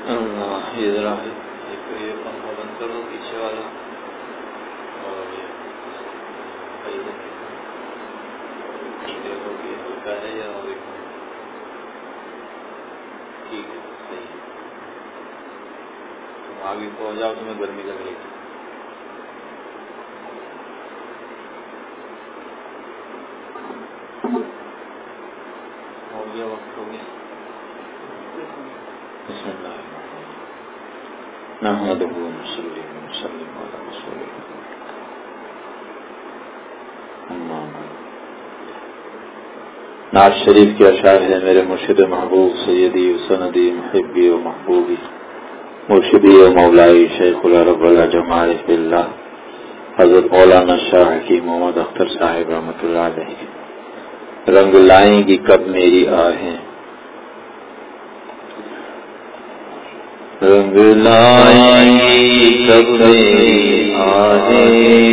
یہ ذرا یہ پنکھا بند کر دو پیچھے والا، اور یہ دیکھو کہ ہلکا ہے یا ٹھیک ہے، صحیح ہے. تم آگے پہنچ جاؤ، تمہیں گرمی لگ رہی ہے. ہو گیا وقت، ہو گیا. بسم اللہ نحمدہ ونصلی ونسلم علی رسول اللہ. نعت شریف کے اشعار ہے: میرے مرشد محبوب سیدی و سندی محبی و محبوبی مرشدی و مولائی شیخ العرب والجمال باللہ حضرت مولانا شاہ حکیم محمد اختر صاحب رحمۃ اللہ علیہ. رنگ لائیں گی کب میری آہیں، رنگ لائیں گی کب میری آہیں،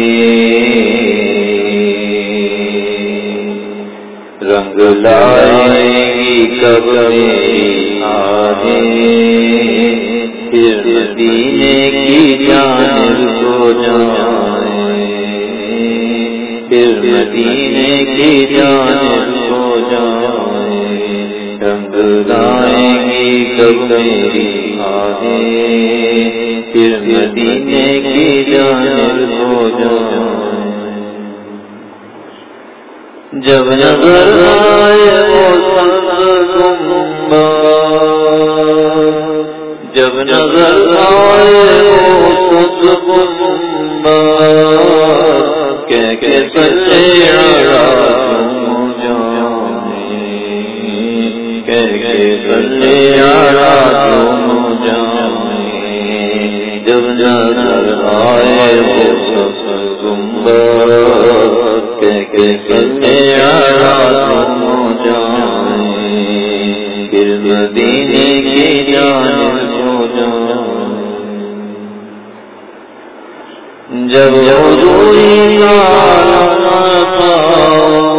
رنگ لائیں گی کب میری آہیں، پھر مدینے کی جانب کو جائیں، پھر مدینے کی جانب کو جائیں. رنگ لائیں گی کب میری آہیں، پھر مدینے کی جانب کو جائیں. جب نظر آئے وہ سبز گنبد، جب نظر آئے وہ سبز گنبد، کہ سچے آرام جانے، کہ سچے آرام جانے. جب نظر آئے وہ سبز گنبد، کہ سچے آرام جانے، پھر مدینے کی جانب کو جانے. جب حضوری کا عالم پاؤ،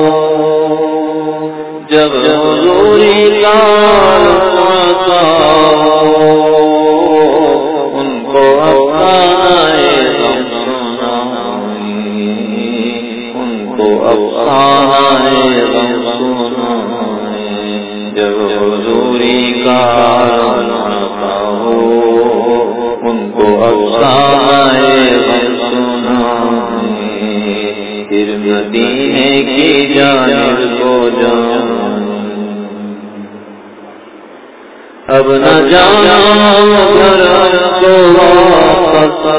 جب حضوری کا عالم پاؤ، ان کو افسانۂ غم سنائیں، ان کو افسانۂ غم سنائیں. جب حضوری کا عالم پاؤ، ان کو افسانۂ غم سنائیں، پھر مدینے کی جانب کو جائیں. اب نہ جانا گھر کو واپس،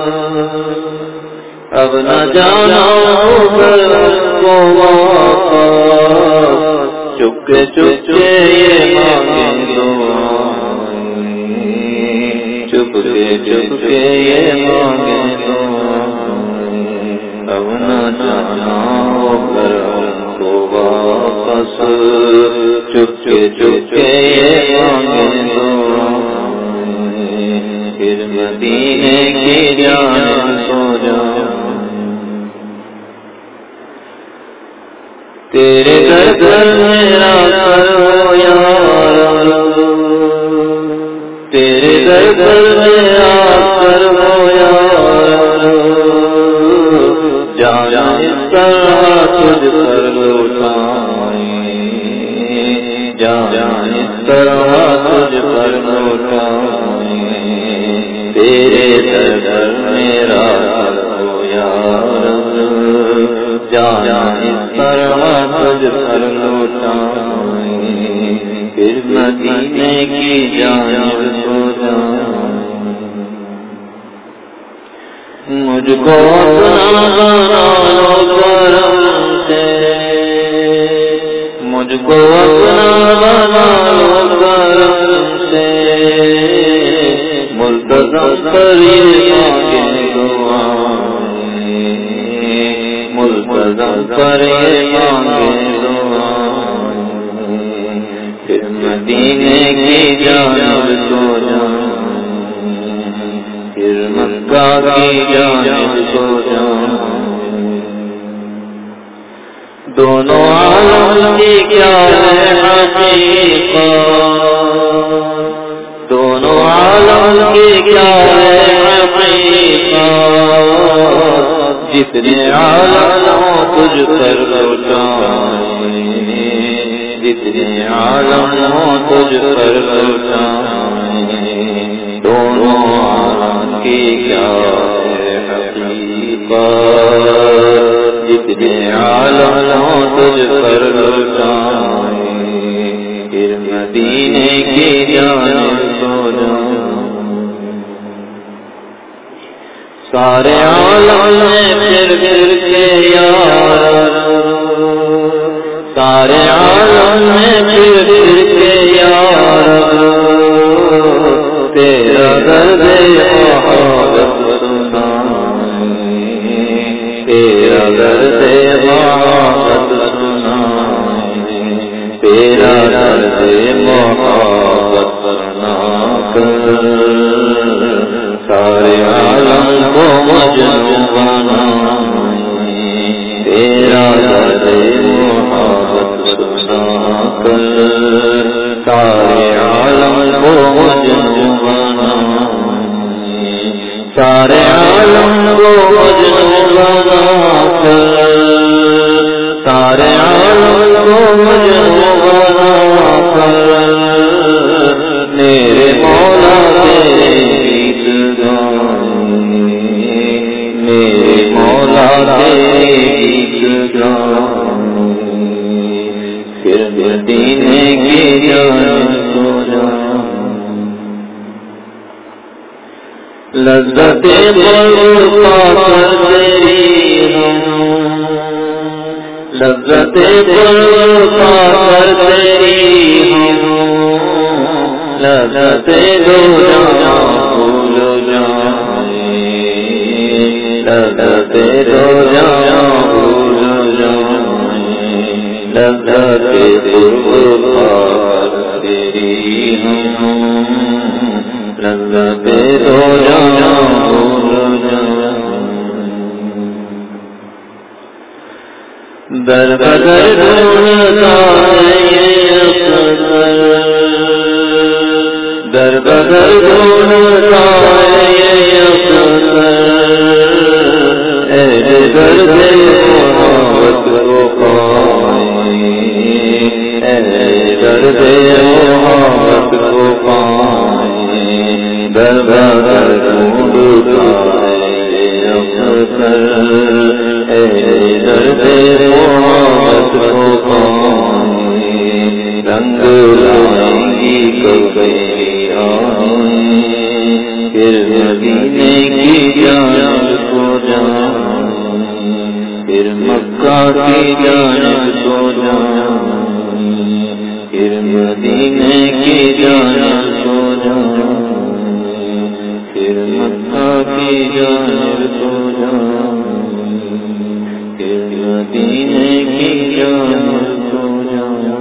اب نہ جانا گھر کو واپس، چپکے چپکے یہ مانگیں دعائیں، چپکے چپکے یہ مانگیں دعائیں. اب نہ جانا گھر کو واپس، چپکے چپکے یہ مانگیں دعائیں، پھر مدینے کی جانب کو جائیں. تیرے در پر میرا سر ہو یا رب، تیرے در پر میرا سر ہو یا رب، جان اس طرح تجھ پر لوٹائیں، جان اس طرح تجھ پر لوٹائیں. تیرے در پر میرا سر ہو یا رب، جان اس طرح تجھ پر لوٹائیں، پھر مدینے کی جانب کو جائیں. مجھ کو اپنا بنا لو کرم سے، مجھ کو اپنا بنا لو کرم سے، ملتزم پر یہ مانگیں دعائیں، ملتزم پر یہ مانگیں دعائیں، پھر مدینے کی جانب کو جائیں، پھر مکہ کی جانب کو جائیں. دونوں عالم کی کیا ہے حقیقت، دونوں عالم جتنے عالم تجھ پر لوٹائیں، جتنے عالم تجھ پر لوٹائیں، دونوں عالم کی کیا ہے حقیقت، جتنے عالم تجھ پر لوٹائیں، پھر مدینے کی جانب سو جائیں۔ سارے عالم میں پھر کے یار، سارے عالم میں پھر کے یار، تیرا درد محبت سنائیں، تیرا درد محبت سنائیں، تیرا درد محبت سنا کر سارے عالم کو مجنوں بنائیں، تیرا درد محبت سنا کر سارے عالم کو مجنوں بنائیں، سارے عالم کو مجنوں بنا کر سارے عالم کو مجنوں بنا کر میرے مولا میرے مولا گیت گائیں، پھر مدینے کی جانب سو جائیں۔ لذت قرب پا کر تیری ہم، لذت قرب پا کر تیری ہم، لذت دو جہاں بھول جائیں، لذت دو جہاں بھول جائیں، لذت قرب پا کر تیری ہم، لذت دو جہاں بھول جائیں۔ در بدر ڈھونڈتا ہے یہ اقدار، در بدر ڈھونڈتا ہے یہ اقدار، اے درد محبت کو پائیں، اے درد محبت کو پائیں، در بدر ڈھونڈتا ہے یہ اقدار، اے درد محبت کو پائیں، رنگ لائیں گی کبھی آئیں، پھر مدینے کی جانب سو جائیں، پھر مکہ کی جانب سو جائیں، پھر مدینے کی جانب سو جائیں، پھر مکہ کی جانب سو جائیں، پھر مدینے کی جانب سو جائیں۔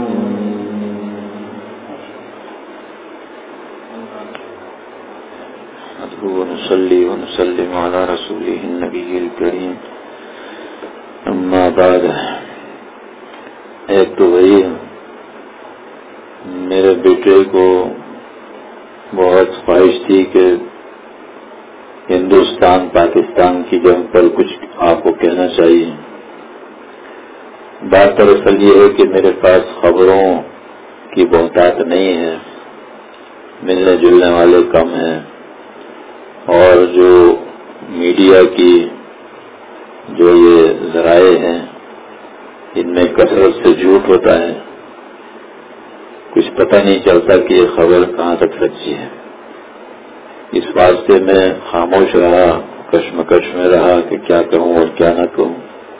ونصلي ونسلم على رسوله النبي الكريم، اما بعد۔ ایک تو وہی میرے بیٹے کو بہت خواہش تھی کہ ہندوستان پاکستان کی جنگ پر کچھ آپ کو کہنا چاہیے۔ بات دراصل یہ ہے کہ میرے پاس خبروں کی بہتات نہیں ہے، ملنے جلنے والے کم ہیں، اور جو میڈیا کی جو یہ ذرائع ہیں ان میں کثرت سے جھوٹ ہوتا ہے، کچھ پتہ نہیں چلتا کہ یہ خبر کہاں تک سچی ہے۔ اس واسطے میں خاموش رہا، کشمکش میں رہا کہ کیا کہوں اور کیا نہ کہوں،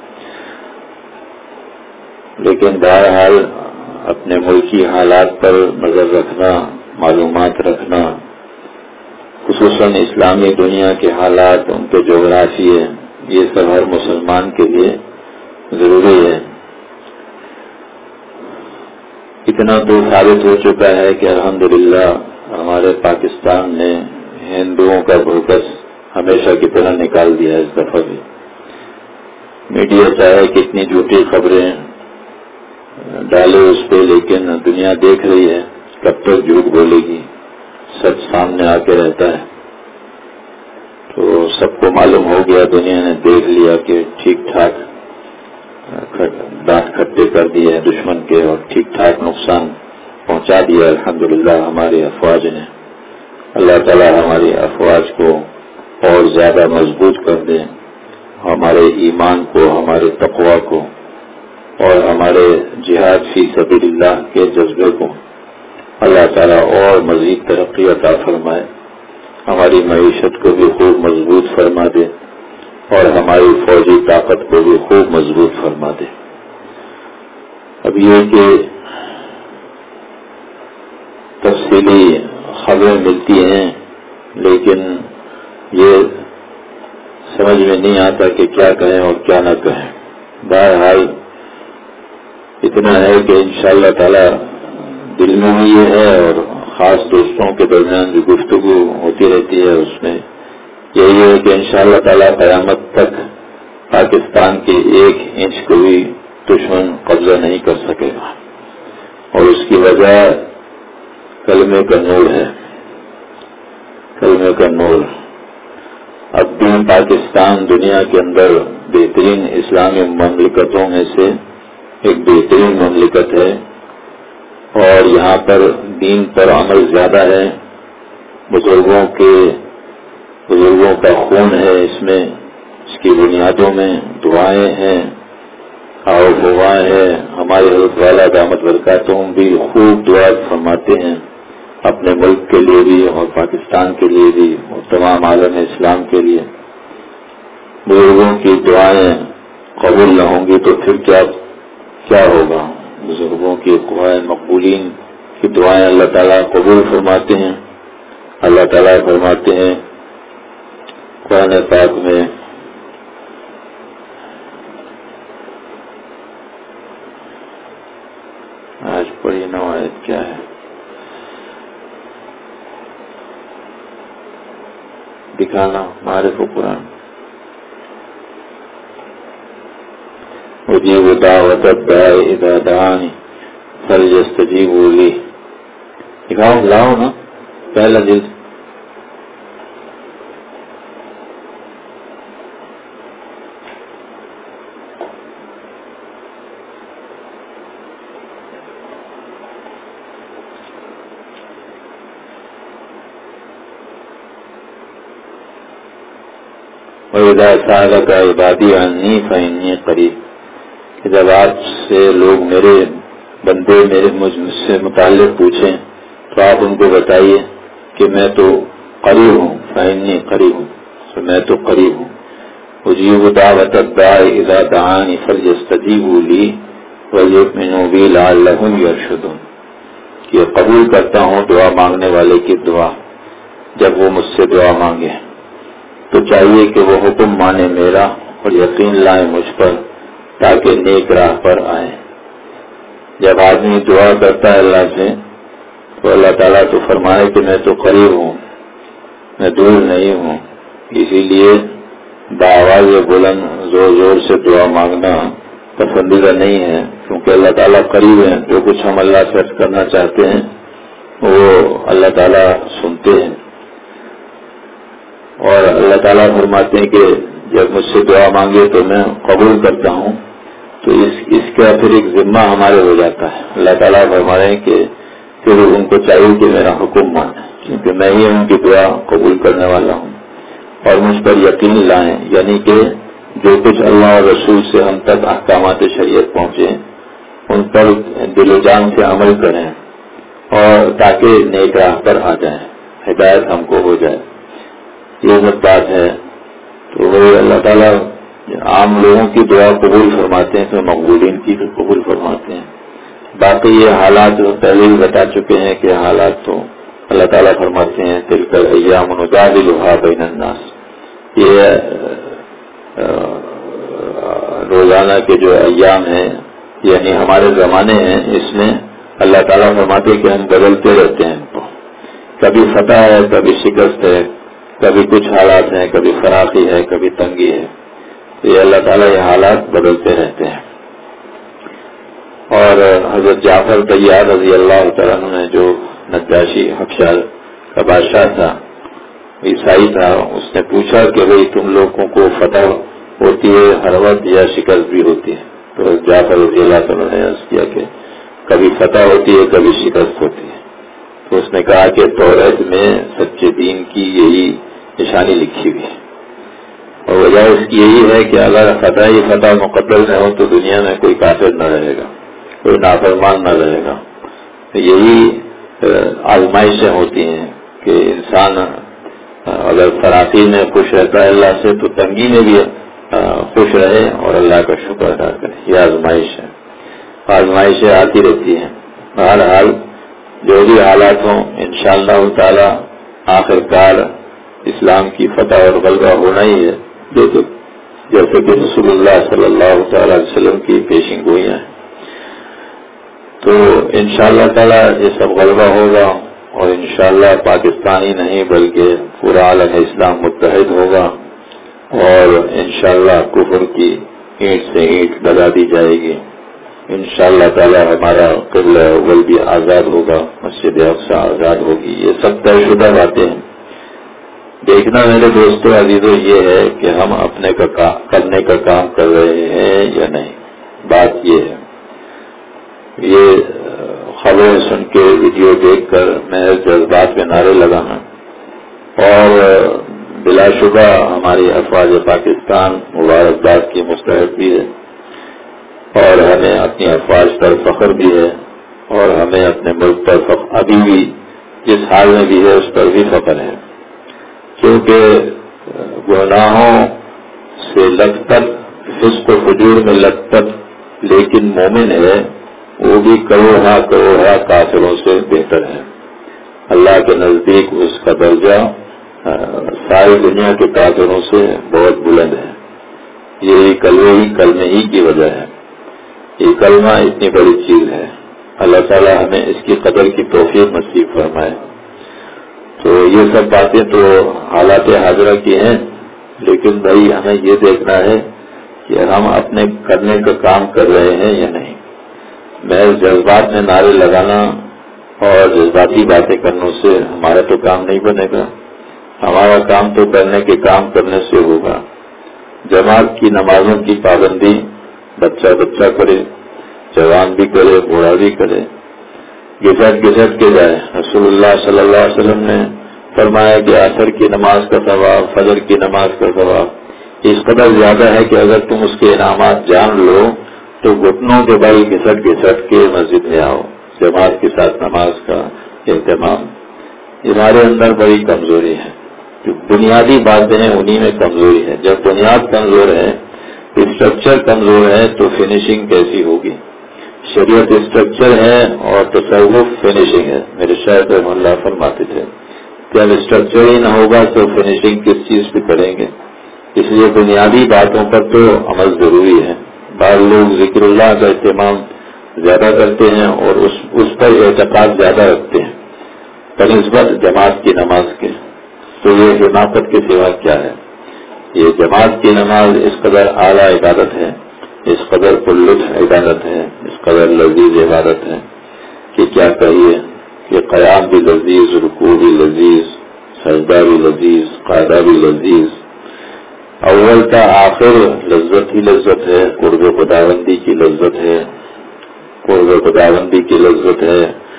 لیکن بہرحال اپنے ملکی حالات پر نظر رکھنا، معلومات رکھنا، خصوصاً اسلامی دنیا کے حالات، ان کے جغرافیے، یہ سب ہر مسلمان کے لیے ضروری ہے۔ اتنا تو ثابت ہو چکا ہے کہ الحمدللہ ہمارے پاکستان نے ہندوؤں کا بھوکس ہمیشہ کی طرح نکال دیا ہے۔ اس دفعہ بھی میڈیا چاہے کتنی جھوٹی خبریں ڈالے اس پہ، لیکن دنیا دیکھ رہی ہے کب تک جھوٹ بولے گی، سچ سامنے آ کے رہتا ہے۔ تو سب کو معلوم ہو گیا، دنیا نے دیکھ لیا کہ ٹھیک ٹھاک دانت کھٹے کر دیے دشمن کے اور ٹھیک ٹھاک نقصان پہنچا دیا الحمدللہ ہماری افواج نے۔ اللہ تعالی ہماری افواج کو اور زیادہ مضبوط کر دے، ہمارے ایمان کو، ہمارے تقوی کو اور ہمارے جہاد فی سبیل اللہ کے جذبے کو اللہ تعالیٰ اور مزید ترقی عطا فرمائے، ہماری معیشت کو بھی خوب مضبوط فرما دے اور ہماری فوجی طاقت کو بھی خوب مضبوط فرما دے۔ اب یہ کہ تفصیلی خبریں ملتی ہیں لیکن یہ سمجھ میں نہیں آتا کہ کیا کہیں اور کیا نہ کہیں۔ بہرحال اتنا ہے کہ انشاءاللہ تعالی دل میں بھی یہ ہے اور خاص دوستوں کے درمیان بھی گفتگو ہوتی رہتی ہے، اس میں یہی ہے کہ انشاءاللہ تعالی قیامت تک پاکستان کے 1 انچ کو بھی دشمن قبضہ نہیں کر سکے گا، اور اس کی وجہ کلمے کا نور ہے، کلمے کا نور۔ اب بھی پاکستان دنیا کے اندر بہترین اسلامی مملکتوں میں سے ایک بہترین مملکت ہے، اور یہاں پر دین پر عمل زیادہ ہے، بزرگوں کا خون ہے اس میں، اس کی بنیادوں میں دعائیں ہیں اور دعائیں ہیں۔ ہمارے حضرت والا دامت برکاتہم بھی خوب دعا فرماتے ہیں اپنے ملک کے لیے بھی اور پاکستان کے لیے بھی اور تمام عالم اسلام کے لیے۔ بزرگوں کی دعائیں قبول نہ ہوں گی تو پھر کیا ہوگا؟ بزرگوں کی دعائیں، مقبولین کی دعائیں اللہ تعالیٰ قبول فرماتے ہیں۔ اللہ تعالیٰ فرماتے ہیں قرآن پاک میں، آج پڑھی نوایت کیا ہے، دکھانا معرف و قرآن، اجیب دعوت الداعی اذا دعانی فلیستجیبوا لی، دکھاؤ لاؤ نا پہلا جلد۔ وَإِذَا سَأَلَكَ عِبَادِي عَنِّي فَإِنِّي قَرِيبٌ، کہ جب آپ سے لوگ میرے بندے مجھ سے متعلق پوچھیں تو آپ ان کو بتائیے کہ میں تو قریب ہوں، فإني قریب ہوں، تو میں تو قریب ہوں۔ اجیب دعوت الداعی اذا دعانی فلیستجیبوا لی ولیؤمنوا بی لعلہم یرشدون، کہ قبول کرتا ہوں دعا مانگنے والے کی دعا جب وہ مجھ سے دعا مانگے، تو چاہیے کہ وہ حکم مانے میرا اور یقین لائے مجھ پر تاکہ نیک راہ پر آئے۔ جب آدمی دعا کرتا ہے اللہ سے تو اللہ تعالیٰ تو فرمائے کہ میں تو قریب ہوں، میں دور نہیں ہوں، اسی لیے بآواز بلند زور زور سے دعا مانگنا پسندیدہ نہیں ہے، کیونکہ اللہ تعالیٰ قریب ہے، جو کچھ ہم اللہ سے کرنا چاہتے ہیں وہ اللہ تعالیٰ سنتے ہیں، اور اللہ تعالیٰ فرماتے ہیں کہ جب مجھ سے دعا مانگے تو میں قبول کرتا ہوں، تو اس کا پھر ایک ذمہ ہمارے ہو جاتا ہے۔ اللہ تعالیٰ فرما رہے ہیں کہ پھر ان کو چاہیے کہ میرا حکم مانے، کیونکہ میں ہی ان کی دعا قبول کرنے والا ہوں، اور مجھ پر یقین لائیں، یعنی کہ جو کچھ اللہ اور رسول سے ہم تک احکامات شریعت پہنچے ان پر دل و جان سے عمل کریں، اور تاکہ نیک راہ پر آ جائیں، ہدایت ہم کو ہو جائے، یہ سب بات ہے۔ تو وہ اللہ تعالیٰ عام لوگوں کی دعا قبول فرماتے ہیں تو مقبولین کی بھی قبول فرماتے ہیں۔ باقی یہ حالات پہلے ہی بتا چکے ہیں کہ حالات تو اللہ تعالیٰ فرماتے ہیں تلک الایام نداولها بین الناس، یہ روزانہ کے جو ایام ہیں یعنی ہمارے زمانے ہیں، اس میں اللہ تعالیٰ فرماتے ہیں کہ ہم بدلتے رہتے ہیں، ان کو کبھی فتح ہے، کبھی شکست ہے، کبھی کچھ حالات ہیں، کبھی فراخی ہے، کبھی تنگی ہے، تو یہ اللہ تعالیٰ یہ حالات بدلتے رہتے ہیں۔ اور حضرت جعفر طیار رضی اللہ تعالیٰ عنہ نے جو نجاشی حبشہ کا بادشاہ تھا، عیسائی تھا، اس نے پوچھا کہ بھئی تم لوگوں کو فتح ہوتی ہے ہر وقت یا شکست بھی ہوتی ہے؟ تو جعفر رضی اللہ تعالیٰ نے عرض کیا کہ کبھی فتح ہوتی ہے کبھی شکست ہوتی ہے۔ تو اس نے کہا کہ توریت میں سچے دین کی یہی نشانی لکھی ہوئی ہے، اور وجہ اس کی یہی ہے کہ اگر فتح مقدر میں ہو تو دنیا میں کوئی کافر نہ رہے گا، کوئی نافرمان نہ رہے گا۔ یہی آزمائشیں ہوتی ہیں کہ انسان اگر فراخی میں خوش رہتا ہے اللہ سے تو تنگی میں بھی خوش رہے اور اللہ کا شکر ادا کرے۔ یہ آزمائش ہے، آزمائشیں آتی رہتی ہیں۔ بہرحال جو بھی حالات ہوں انشاءاللہ تعالی آخر کار اسلام کی فتح اور غلبہ ہونا ہی ہے، جیسے کہ رسول اللہ صلی اللہ تعالی علیہ وسلم کی پیشین گوئیاں ہیں۔ تو انشاءاللہ تعالی یہ سب غلبہ ہوگا اور انشاءاللہ پاکستان ہی نہیں بلکہ پورا عالم اسلام متحد ہوگا، اور انشاءاللہ کفر کی اینٹ سے اینٹ لگا دی جائے گی۔ انشاءاللہ تعالی ہمارا قبلہ اول بھی آزاد ہوگا، مسجد اقصی آزاد ہوگی۔ یہ سب طے شدہ باتیں ہیں۔ دیکھنا میرے دوستو عزیزو یہ ہے کہ ہم اپنے کرنے کا کام کر رہے ہیں یا نہیں، بات یہ ہے۔ یہ خبریں سن کے ویڈیو دیکھ کر میں جذبات میں نعرے لگانا، اور بلا شبہ ہماری افواج پاکستان مبارکباد کی مستحق بھی ہے، اور ہمیں اپنی افواج پر فخر بھی ہے، اور ہمیں اپنے ملک پر ابھی بھی جس حال میں بھی ہے اس پر بھی فخر ہے، کیونکہ گناہوں سے لت پت، فسق و فجور میں لت پت لیکن مومن ہے، وہ بھی کروڑا کافروں سے بہتر ہے۔ اللہ کے نزدیک اس کا درجہ ساری دنیا کے کافروں سے بہت بلند ہے۔ یہی کلمے ہی کی وجہ ہے۔ یہ کلمہ اتنی بڑی چیز ہے، اللہ تعالی ہمیں اس کی قدر کی توفیق نصیب فرمائے۔ تو یہ سب باتیں تو حالات حاضرہ کی ہیں، لیکن بھائی ہمیں یہ دیکھنا ہے کہ ہم اپنے کرنے کا کام کر رہے ہیں یا نہیں۔ میں جذبات میں نعرے لگانا اور جذباتی باتیں کرنے سے ہمارا تو کام نہیں بنے گا۔ ہمارا کام تو کرنے کے کام کرنے سے ہوگا۔ جماعت کی نمازوں کی پابندی بچہ کرے، جوان بھی کرے، بوڑھا بھی کرے، گھسٹ کے جائے۔ رسول اللہ صلی اللہ علیہ وسلم نے فرمایا کہ عصر کی نماز کا ثواب، فجر کی نماز کا ثواب اس قدر زیادہ ہے کہ اگر تم اس کے انعامات جان لو تو گھٹنوں کے بل گھسٹ کے مسجد میں آؤ۔ جماعت کے ساتھ نماز کا اہتمام ہمارے اندر بڑی کمزوری ہے، بنیادی باتیں ہیں انہی میں کمزوری ہے۔ جب بنیاد کمزور ہے، اسٹرکچر کمزور ہے تو فنیشنگ کیسی ہوگی؟ شریعت اسٹرکچر ہے اور تصوف فنیشنگ ہے۔ میرے شاعر رحمہ اللہ فرماتے تھے کہ اب اسٹرکچر ہی نہ ہوگا تو فنیشنگ کس چیز پہ کریں گے؟ اس لیے بنیادی باتوں پر تو عمل ضروری ہے۔ بعض لوگ ذکر اللہ کا اہتمام زیادہ کرتے ہیں اور اس پر اعتقاد زیادہ رکھتے ہیں بنسبت جماعت کی نماز کے، تو یہ حماقت کے سوا کیا ہے؟ یہ جماعت کی نماز اس قدر اعلیٰ عبادت ہے، اس قدر پرلطف عبادت ہے، اس قدر لذیذ عبادت ہے کہ کیا کہیے کہ قیام بھی لذیذ، رکوع بھی لذیذ، سجدہ بھی لذیذ، قاعدہ بھی لذیذ، اول تا آخر لذت ہی لذت ہے۔ قرب خداوندی کی لذت ہے، قرب خداوندی کی لذت ہے،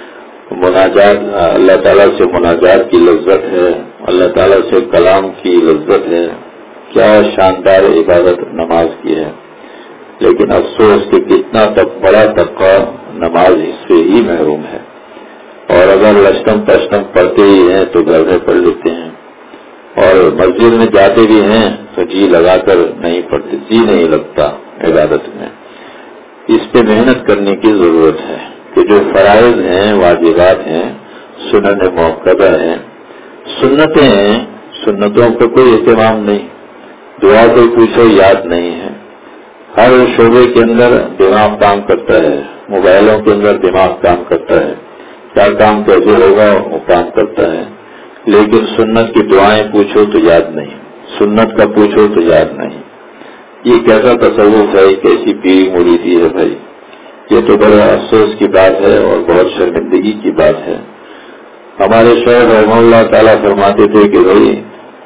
مناجات اللہ تعالیٰ سے مناجات کی لذت ہے، اللہ تعالیٰ سے کلام کی لذت ہے۔ کیا شاندار عبادت نماز کی ہے، لیکن افسوس کہ کتنا بڑا طبقہ نماز سے ہی محروم ہے، اور اگر لشٹم پشٹم پڑھتے ہی ہیں تو گھر میں پڑھ لیتے ہیں، اور مسجد میں جاتے بھی ہیں تو جی لگا کر نہیں پڑھتے، جی نہیں لگتا عبادت میں۔ اس پہ محنت کرنے کی ضرورت ہے کہ جو فرائض ہیں، واجبات ہیں، سنن موقدہ ہیں، سنتیں ہیں، سنتوں کا کوئی اہتمام نہیں، دعا کوئی پوچھو یاد نہیں ہے۔ ہر شعبے کے اندر دماغ کام کرتا ہے، موبائلوں کے اندر دماغ کام کرتا ہے، کیا کام کیسے ہوگا وہ کام کرتا ہے، لیکن سنت کی دعائیں پوچھو تو یاد نہیں، سنت کا پوچھو تو یاد نہیں۔ یہ کیسا تصوف ہے، کیسی پیری مریدی ہے بھائی؟ یہ تو بڑے افسوس کی بات ہے اور بہت شرمندگی کی بات ہے۔ ہمارے شیخ رحمہ اللہ تعالیٰ فرماتے تھے کہ بھائی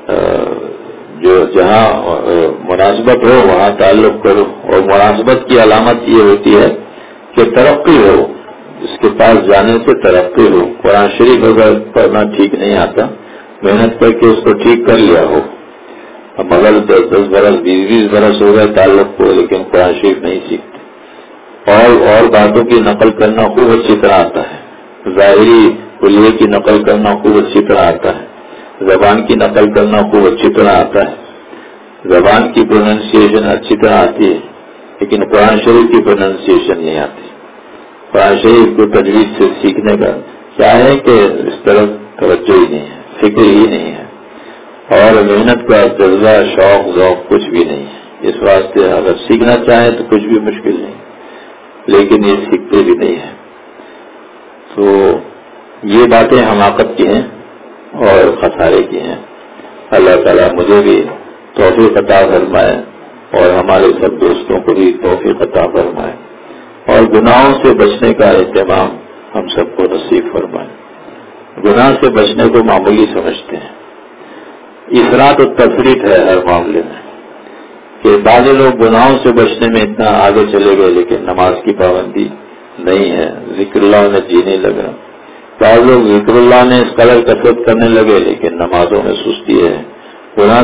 جو جہاں مناسبت ہو وہاں تعلق کرو، اور مناسبت کی علامت یہ ہوتی ہے کہ ترقی ہو، اس کے پاس جانے سے ترقی ہو۔ قرآن شریف اگر پڑھنا ٹھیک نہیں آتا، محنت کر کے اس کو ٹھیک کر لیا ہو، مگر 10 برس 20 برس ہو گئے تعلق کو، لیکن قرآن شریف نہیں سیکھتے، اور باتوں کی نقل کرنا خوب اچھی طرح آتا ہے، ظاہری کلیے کی نقل کرنا خوب اچھی طرح آتا ہے، زبان کی نقل کرنا خوب اچھی طرح آتا ہے، زبان کی پروننسیشن اچھی طرح آتی ہے، لیکن قرآن شریف کی پروننسیشن نہیں آتی۔ قرآن شریف کو تجوید سے سیکھنے کا کیا ہے کہ اس طرف توجہ ہی نہیں ہے، فکر ہی نہیں ہے، اور محنت کا جذبہ، شوق، ذوق کچھ بھی نہیں ہے۔ اس واسطے اگر سیکھنا چاہیں تو کچھ بھی مشکل نہیں، لیکن یہ سیکھتے بھی نہیں ہیں۔ تو یہ باتیں حماقت کی ہیں اور خسارے کی ہیں۔ اللہ تعالیٰ مجھے بھی توفیق عطا فرمائے اور ہمارے سب دوستوں کو بھی توفیق عطا فرمائے، اور گناہوں سے بچنے کا اہتمام ہم سب کو نصیب فرمائے۔ گناہ سے بچنے کو معمولی سمجھتے ہیں، افراط و تفریط ہے ہر معاملے میں، کہ بعض لوگ گناہوں سے بچنے میں اتنا آگے چلے گئے لیکن نماز کی پابندی نہیں ہے، ذکر اللہ میں جی نہیں لگا۔ بعض لوگ ذکر اللہ میں اس قدر کثرت کرنے لگے لیکن نمازوں میں سستی ہے۔ گناہ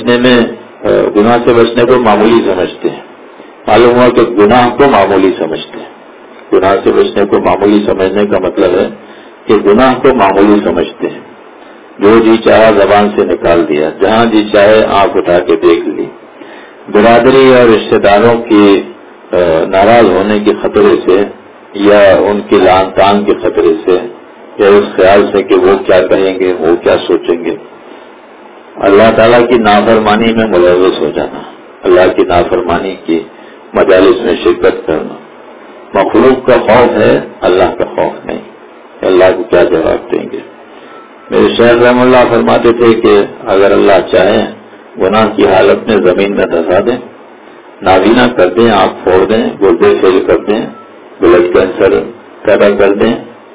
سے بچنے کو معمولی سمجھتے ہیں، معلوم ہوا کہ گناہ کو معمولی سمجھتے ہیں۔ گناہ سے بچنے کو معمولی سمجھنے کا مطلب ہے کہ گناہ کو معمولی سمجھتے ہیں، جو جی چاہا زبان سے نکال دیا، جہاں جی چاہے آنکھ اٹھا کے دیکھ لی، برادری اور رشتہ داروں کی ناراض ہونے کے خطرے سے، یا ان کی لعن طعن کے خطرے سے، یا اس خیال سے کہ وہ کیا کہیں گے، وہ کیا سوچیں گے، اللہ تعالیٰ کی نافرمانی میں ملوث ہو جانا، اللہ کی نافرمانی کی مجالس میں شرکت کرنا۔ مخلوق کا خوف ہے، اللہ کا خوف نہیں، کہ اللہ کو کیا جواب دیں گے۔ میرے شیخ رحم اللہ فرماتے تھے کہ اگر اللہ چاہے گناہ کی حالت میں زمین میں دھسا دیں، نابینا کر دیں، آنکھ پھوڑ دیں، گردے فیل کر دیں، بلڈ کینسر پیدا کر دیں،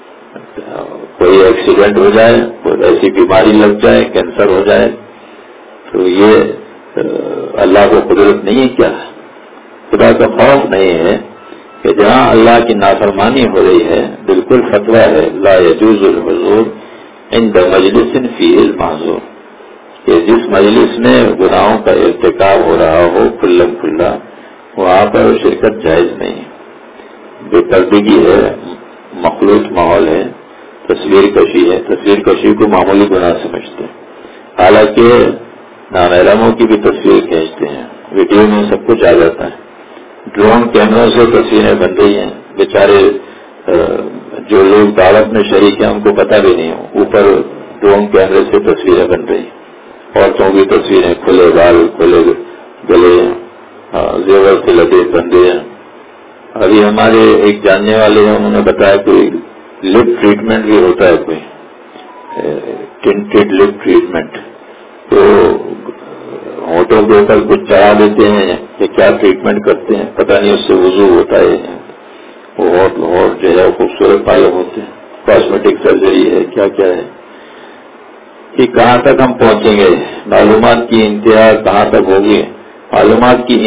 کوئی ایکسیڈنٹ ہو جائے، کوئی ایسی بیماری لگ جائے، کینسر ہو جائے، تو یہ اللہ کو قدرت نہیں ہے کیا؟ خدا کا خوف نہیں ہے کہ جہاں اللہ کی نافرمانی ہو رہی ہے، بالکل فتویٰ ہے لا یجوز الحضور عند مجلس فیہ المعذور، کہ جس مجلس میں گناہوں کا ارتکاب ہو رہا ہو کھلم کھلا، وہاں پر شرکت جائز نہیں، بے پردگی ہے، مخلوط ماحول ہے، تصویر کشی ہے، تصویر کشی کو معمولی گناہ سمجھتے ہیں، حالانکہ نامحرموں کی بھی تصویر کھینچتے ہیں، ویڈیو میں سب کچھ آ جاتا ہے، ڈرون کیمروں سے تصویریں بن رہی ہیں، بیچارے جو لوگ دعوت میں شریک ہیں ان کو پتہ بھی نہیں ہو، اوپر ڈرون کیمرے سے تصویریں بن رہی ہیں، عورتوں کی تصویریں، کھلے بال، کھلے گلے، زیور سے لدے بندے ہیں۔ ابھی ہمارے ایک جاننے والے ہیں، انہوں نے بتایا کوئی لپ ٹریٹمنٹ بھی ہوتا ہے، کوئی ٹنٹڈ لپ ٹریٹمنٹ، تو ہونٹوں کے اوپر کچھ چڑھا دیتے ہیں کہ کیا ٹریٹمنٹ کرتے ہیں، پتہ نہیں اس سے وضو ہوتا ہے، وہ ہونٹ جو ہے خوبصورت معلوم ہوتے ہیں، کاسمیٹک سرجری ہے، کیا کیا ہے، کہ کہاں تک ہم پہنچیں گے، معلومات کی انتہا کہاں تک ہوگی، معلومات کی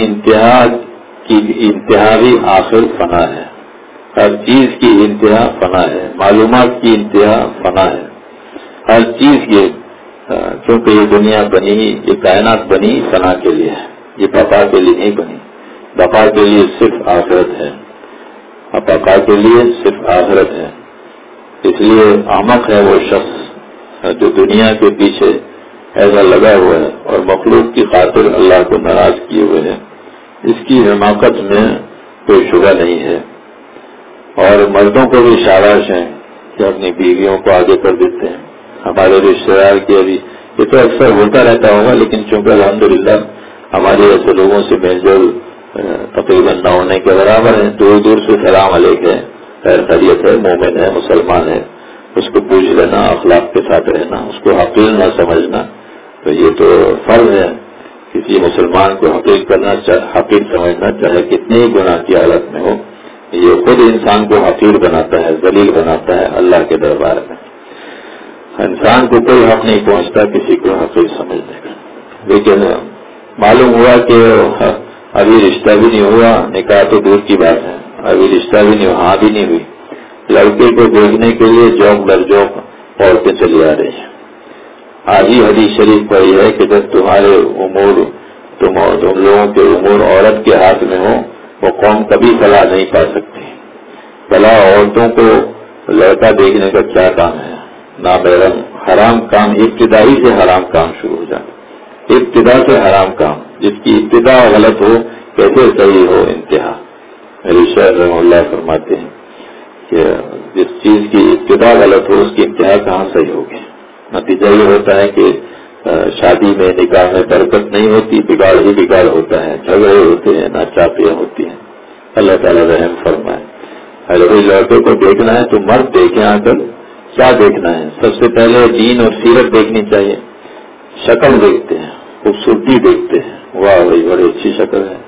انتہا بھی آخر فنا ہے، ہر چیز کی انتہا فنا ہے، معلومات کی انتہا فنا ہے، ہر چیز کی، کیونکہ یہ دنیا بنی، یہ کائنات بنی فنا کے لیے ہے، یہ بقا کے لیے نہیں بنی، بقا کے لیے صرف آخرت ہے، بقا کے لیے صرف آخرت ہے۔ اس لیے احمق ہے وہ شخص جو دنیا کے پیچھے ایسا لگا ہوا ہے اور مخلوق کی خاطر اللہ کو ناراض کیے ہوئے ہے، اس کی حماقت میں کوئی شبہ نہیں ہے۔ اور مردوں کو بھی شاباش ہیں کہ اپنی بیویوں کو آگے کر دیتے ہیں، ہمارے رشتے دار کے ابھی یہ تو اکثر ہوتا رہتا ہوگا، لیکن چونکہ الحمدللہ ہمارے ایسے لوگوں سے میل جول تقریباً نہ ہونے کے برابر ہے، دور دور سے سلام علیک ہے، خیر خیریت ہے، مومن ہے، مسلمان ہے، اس کو پوچھ لینا، اخلاق کے ساتھ رہنا، اس کو حقیر نہ سمجھنا، تو یہ تو فرض ہے کسی مسلمان کو حقیر سمجھنا، چاہے کتنے ہی گناہ کی حالت میں ہو، یہ خود انسان کو حقیر بناتا ہے، ذلیل بناتا ہے اللہ کے دربار میں۔ انسان کو کوئی حق نہیں پہنچتا کسی کو حقیر سمجھنے کا۔ لیکن معلوم ہوا کہ ابھی رشتہ بھی نہیں ہوا، نکاح تو دور کی بات ہے، ابھی رشتہ بھی نہیں ہوا، ہاں بھی نہیں ہوئی، لڑکے کو دیکھنے کے لیے جوک در جوک عورتیں چلی آ رہی ہیں۔ آج ہی حدیث شریف پڑھی ہے کہ جب تمہارے امور تم لوگوں کے امور عورت کے ہاتھ میں ہو، وہ قوم کبھی فلاح نہیں پا سکتی۔ بھلا عورتوں کو لڑکا دیکھنے کا کیا کام ہے؟ نامحرم حرام کام، ابتدائی سے حرام کام شروع ہو جاتا، ابتدا سے حرام کام، جس کی ابتدا غلط ہو کیسے صحیح ہو انتہا؟ میرے شیخ رحمہ اللہ فرماتے ہیں کہ جس چیز کی ابتدا غلط ہو اس کی انتہا کہاں صحیح ہوگی؟ نتیجہ یہ ہوتا ہے کہ شادی میں نکاح میں برکت نہیں ہوتی، بگاڑ ہی بگاڑ ہوتا ہے، جھگڑے ہوتے ہیں، ناچاپیاں ہوتی ہیں۔ اللہ تعالیٰ رحم فرمائے۔ اگر کوئی لڑکے کو دیکھنا ہے تو مرد دیکھیں، آ کر کیا دیکھنا ہے؟ سب سے پہلے دین اور سیرت دیکھنی چاہیے۔ شکل دیکھتے ہیں، خوبصورتی دیکھتے ہیں، واہ بھائی بڑی اچھی شکل ہے،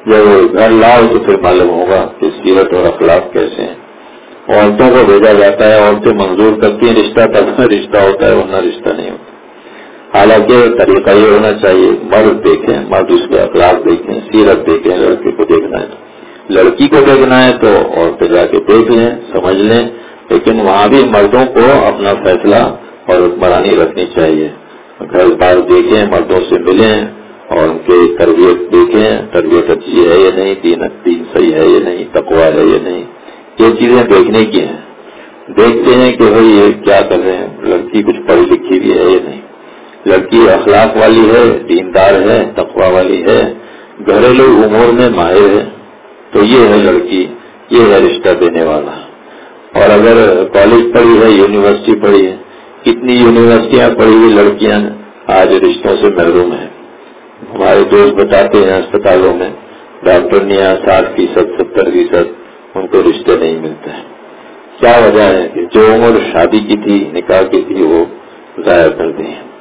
جب گھر لاؤ تو پھر معلوم ہوگا کہ سیرت اور اخلاق کیسے ہیں۔ عورتوں کو بھیجا جاتا ہے، عورتیں منظور کرتی ہیں رشتہ، تب رشتہ ہوتا ہے، ورنہ رشتہ نہیں ہوتا۔ حالانکہ طریقہ یہ ہونا چاہیے، مرد دیکھیں، مرد اس کے اخلاق دیکھیں، سیرت دیکھیں۔ لڑکے کو دیکھنا ہے تو لڑکی کو دیکھنا ہے تو عورتیں جا کے دیکھ لیں، سمجھ لیں، لیکن وہاں بھی مردوں کو اپنا فیصلہ اور حکمرانی رکھنی چاہیے۔ گھر بار دیکھیں، مردوں سے ملیں اور ان کی تربیت دیکھیں، تربیت اچھی ہے یا نہیں، دین صحیح ہے یا نہیں، تقویٰ ہے یا نہیں، یہ چیزیں دیکھنے کی ہیں۔ دیکھتے ہیں کہ بھئی یہ کیا کر رہے ہیں، لڑکی کچھ پڑھی لکھی بھی ہے یا نہیں، لڑکی اخلاق والی ہے، دیندار ہے، تقویٰ والی ہے، گھریلو امور میں ماہر ہے، تو یہ ہے لڑکی، یہ ہے رشتہ دینے والا۔ اور اگر کالج پڑھی ہے، یونیورسٹی پڑھی ہے، کتنی یونیورسٹیاں پڑھی ہوئی لڑکیاں آج رشتوں سے محروم ہیں۔ ہمارے دوست بتاتے ہیں اسپتالوں میں ڈاکٹرنیاں 60%، 70% ان کو رشتے نہیں ملتے ہیں۔ کیا وجہ ہے کہ جو عمر شادی کی تھی، نکاح کی تھی، وہ ضائع کر دی ہے۔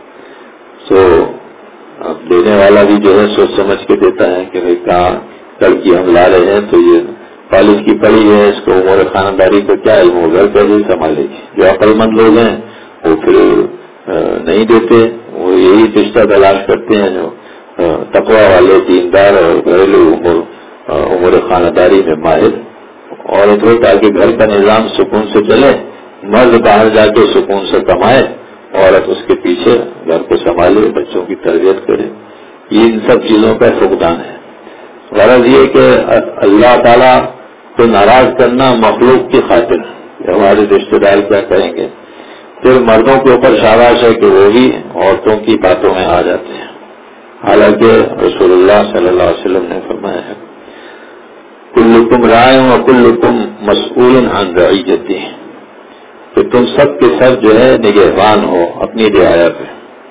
اب دینے والا بھی جو ہے سوچ سمجھ کے دیتا ہے کہ بھئی کہاں لڑکی ہم لا رہے ہیں تو یہ کالج کی پڑھی ہے، اس کو امور خاندانی کو کیا علم ہوگا، کیسے سنبھالے گی۔ جو عقل مند لوگ ہیں وہ پھر نہیں دیتے، وہ یہی رشتہ تلاش کرتے ہیں جو تقویٰ والے، دیندار اور گھریلو امور خاندانی میں ماہر عورت ہو، تاکہ گھر کا نظام سکون سے چلے، مرد باہر جا کے سکون سے کمائے، عورت اس کے پیچھے گھر کو سنبھالے، بچوں کی تربیت کرے۔ یہ ان سب چیزوں کا فقدان ہے۔ غرض یہ کہ اللہ تعالیٰ کو ناراض کرنا مخلوق کی خاطر، ہمارے رشتے دار کیا کہیں گے، پھر مردوں کے اوپر شاباش ہے کہ وہ بھی عورتوں کی باتوں میں آ جاتے ہیں۔ حالانکہ رسول اللہ صلی اللہ علیہ وسلم نے فرمایا ہے کلکم راع وکلکم مسئول عن رعیتہ، کہ تم سب کے سب جو ہے نگہبان ہو اپنی رعایا پہ۔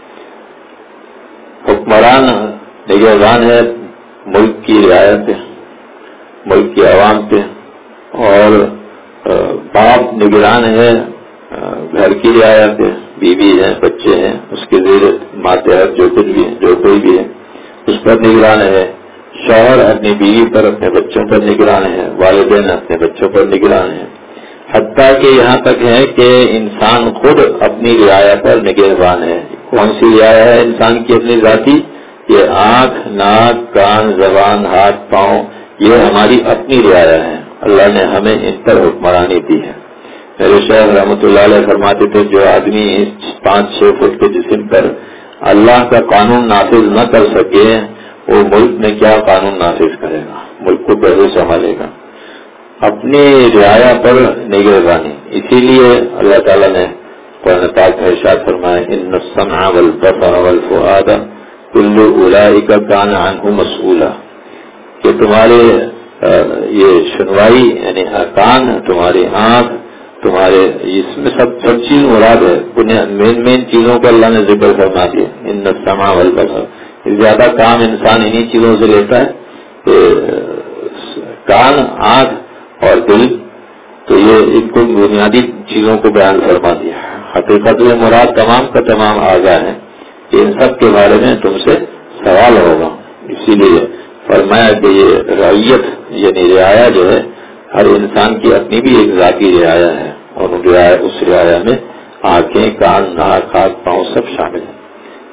حکمران نگہبان ہے ملک کی رعایا پہ، ملک کی عوام پہ، اور باپ نگران ہے گھر کی رعایا پہ، بیوی ہے، بچے ہیں، اس کے زیر ماتحت جو کچھ بھی ہے، جو کوئی بھی ہے اس پر نگران ہے۔ شوہر اپنی بیوی پر، اپنے بچوں پر نگران ہے، والدین اپنے بچوں پر نگران ہے، حتیٰ کہ یہاں تک ہے کہ انسان خود اپنی رعایا پر نگہبان ہے۔ کون سی رعایا ہے انسان کی اپنی ذاتی؟ یہ آنکھ، ناک، کان، زبان، ہاتھ، پاؤں، یہ ہماری اپنی رعایا ہے۔ اللہ نے ہمیں ان پر حکمرانی دی ہے۔ میرے شیخ رحمۃ اللہ علیہ فرماتے تھے جو آدمی 5-6 فٹ کے جسم پر اللہ کا قانون نافذ نہ کر سکے، وہ ملک میں کیا قانون نافذ کرے گا، ملک کو کیسے سنبھالے گا؟ اپنی رعایا پر نگہبانی۔ اسی لیے اللہ تعالیٰ نے قرآن پاک میں ارشاد فرمایا ان السمع والبصر والفؤاد کل اولئک کان عنہ مسئولا، کہ تمہارے یہ سنوائی یعنی کان، تمہاری آنکھ، تمہارے اس میں سب چیز مراد ہے، مین چیزوں کا اللہ نے ذکر فرما دیا۔ ان السمع والبصر، زیادہ کام انسان انہی چیزوں سے لیتا ہے کہ کان، آنکھ اور دل، تو یہ ان کو بنیادی چیزوں کو بیان فرما دیا۔ حقیقت میں مراد تمام کا تمام آگاہ ہے کہ ان سب کے بارے میں تم سے سوال ہوگا۔ اسی لیے فرمایا کہ یہ رعیت یعنی رعایا جو ہے ہر انسان کی اپنی بھی ایک ذاتی رعایا ہے، اور اس رعایا میں آنکھیں، کان، ناک، ہاتھ، پاؤں سب شامل ہیں۔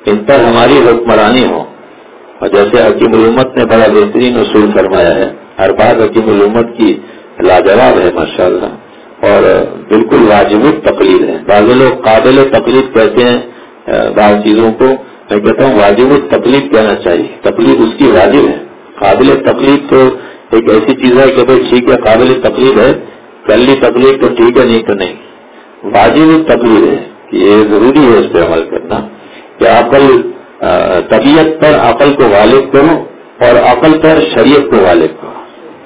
ان پر ہماری حکمرانی ہو. اور جیسے حکیم الامت نے بڑا بہترین اصول فرمایا ہے، ہر بات حکیم الامت کی لاجواب ہے ماشاءاللہ، اور بالکل واجب التقلید ہے. بعض لوگ قابل تقلید کہتے ہیں بعض چیزوں کو، میں کہتا ہوں واجب التقلید کہنا چاہیے. تقلید اس کی واجب ہے. قابل تقلید تو ایک ایسی چیز ہے کہ بھائی ٹھیک ہے قابل تقلید ہے، کر لی تقلید تو ٹھیک ہے، نہیں تو نہیں. واجب التقلید ہے کہ یہ ضروری ہے اس پہ عمل کرنا، کہ عقل طبیعت پر عقل کو غالب کرو اور عقل پر شریعت کو غالب کرو.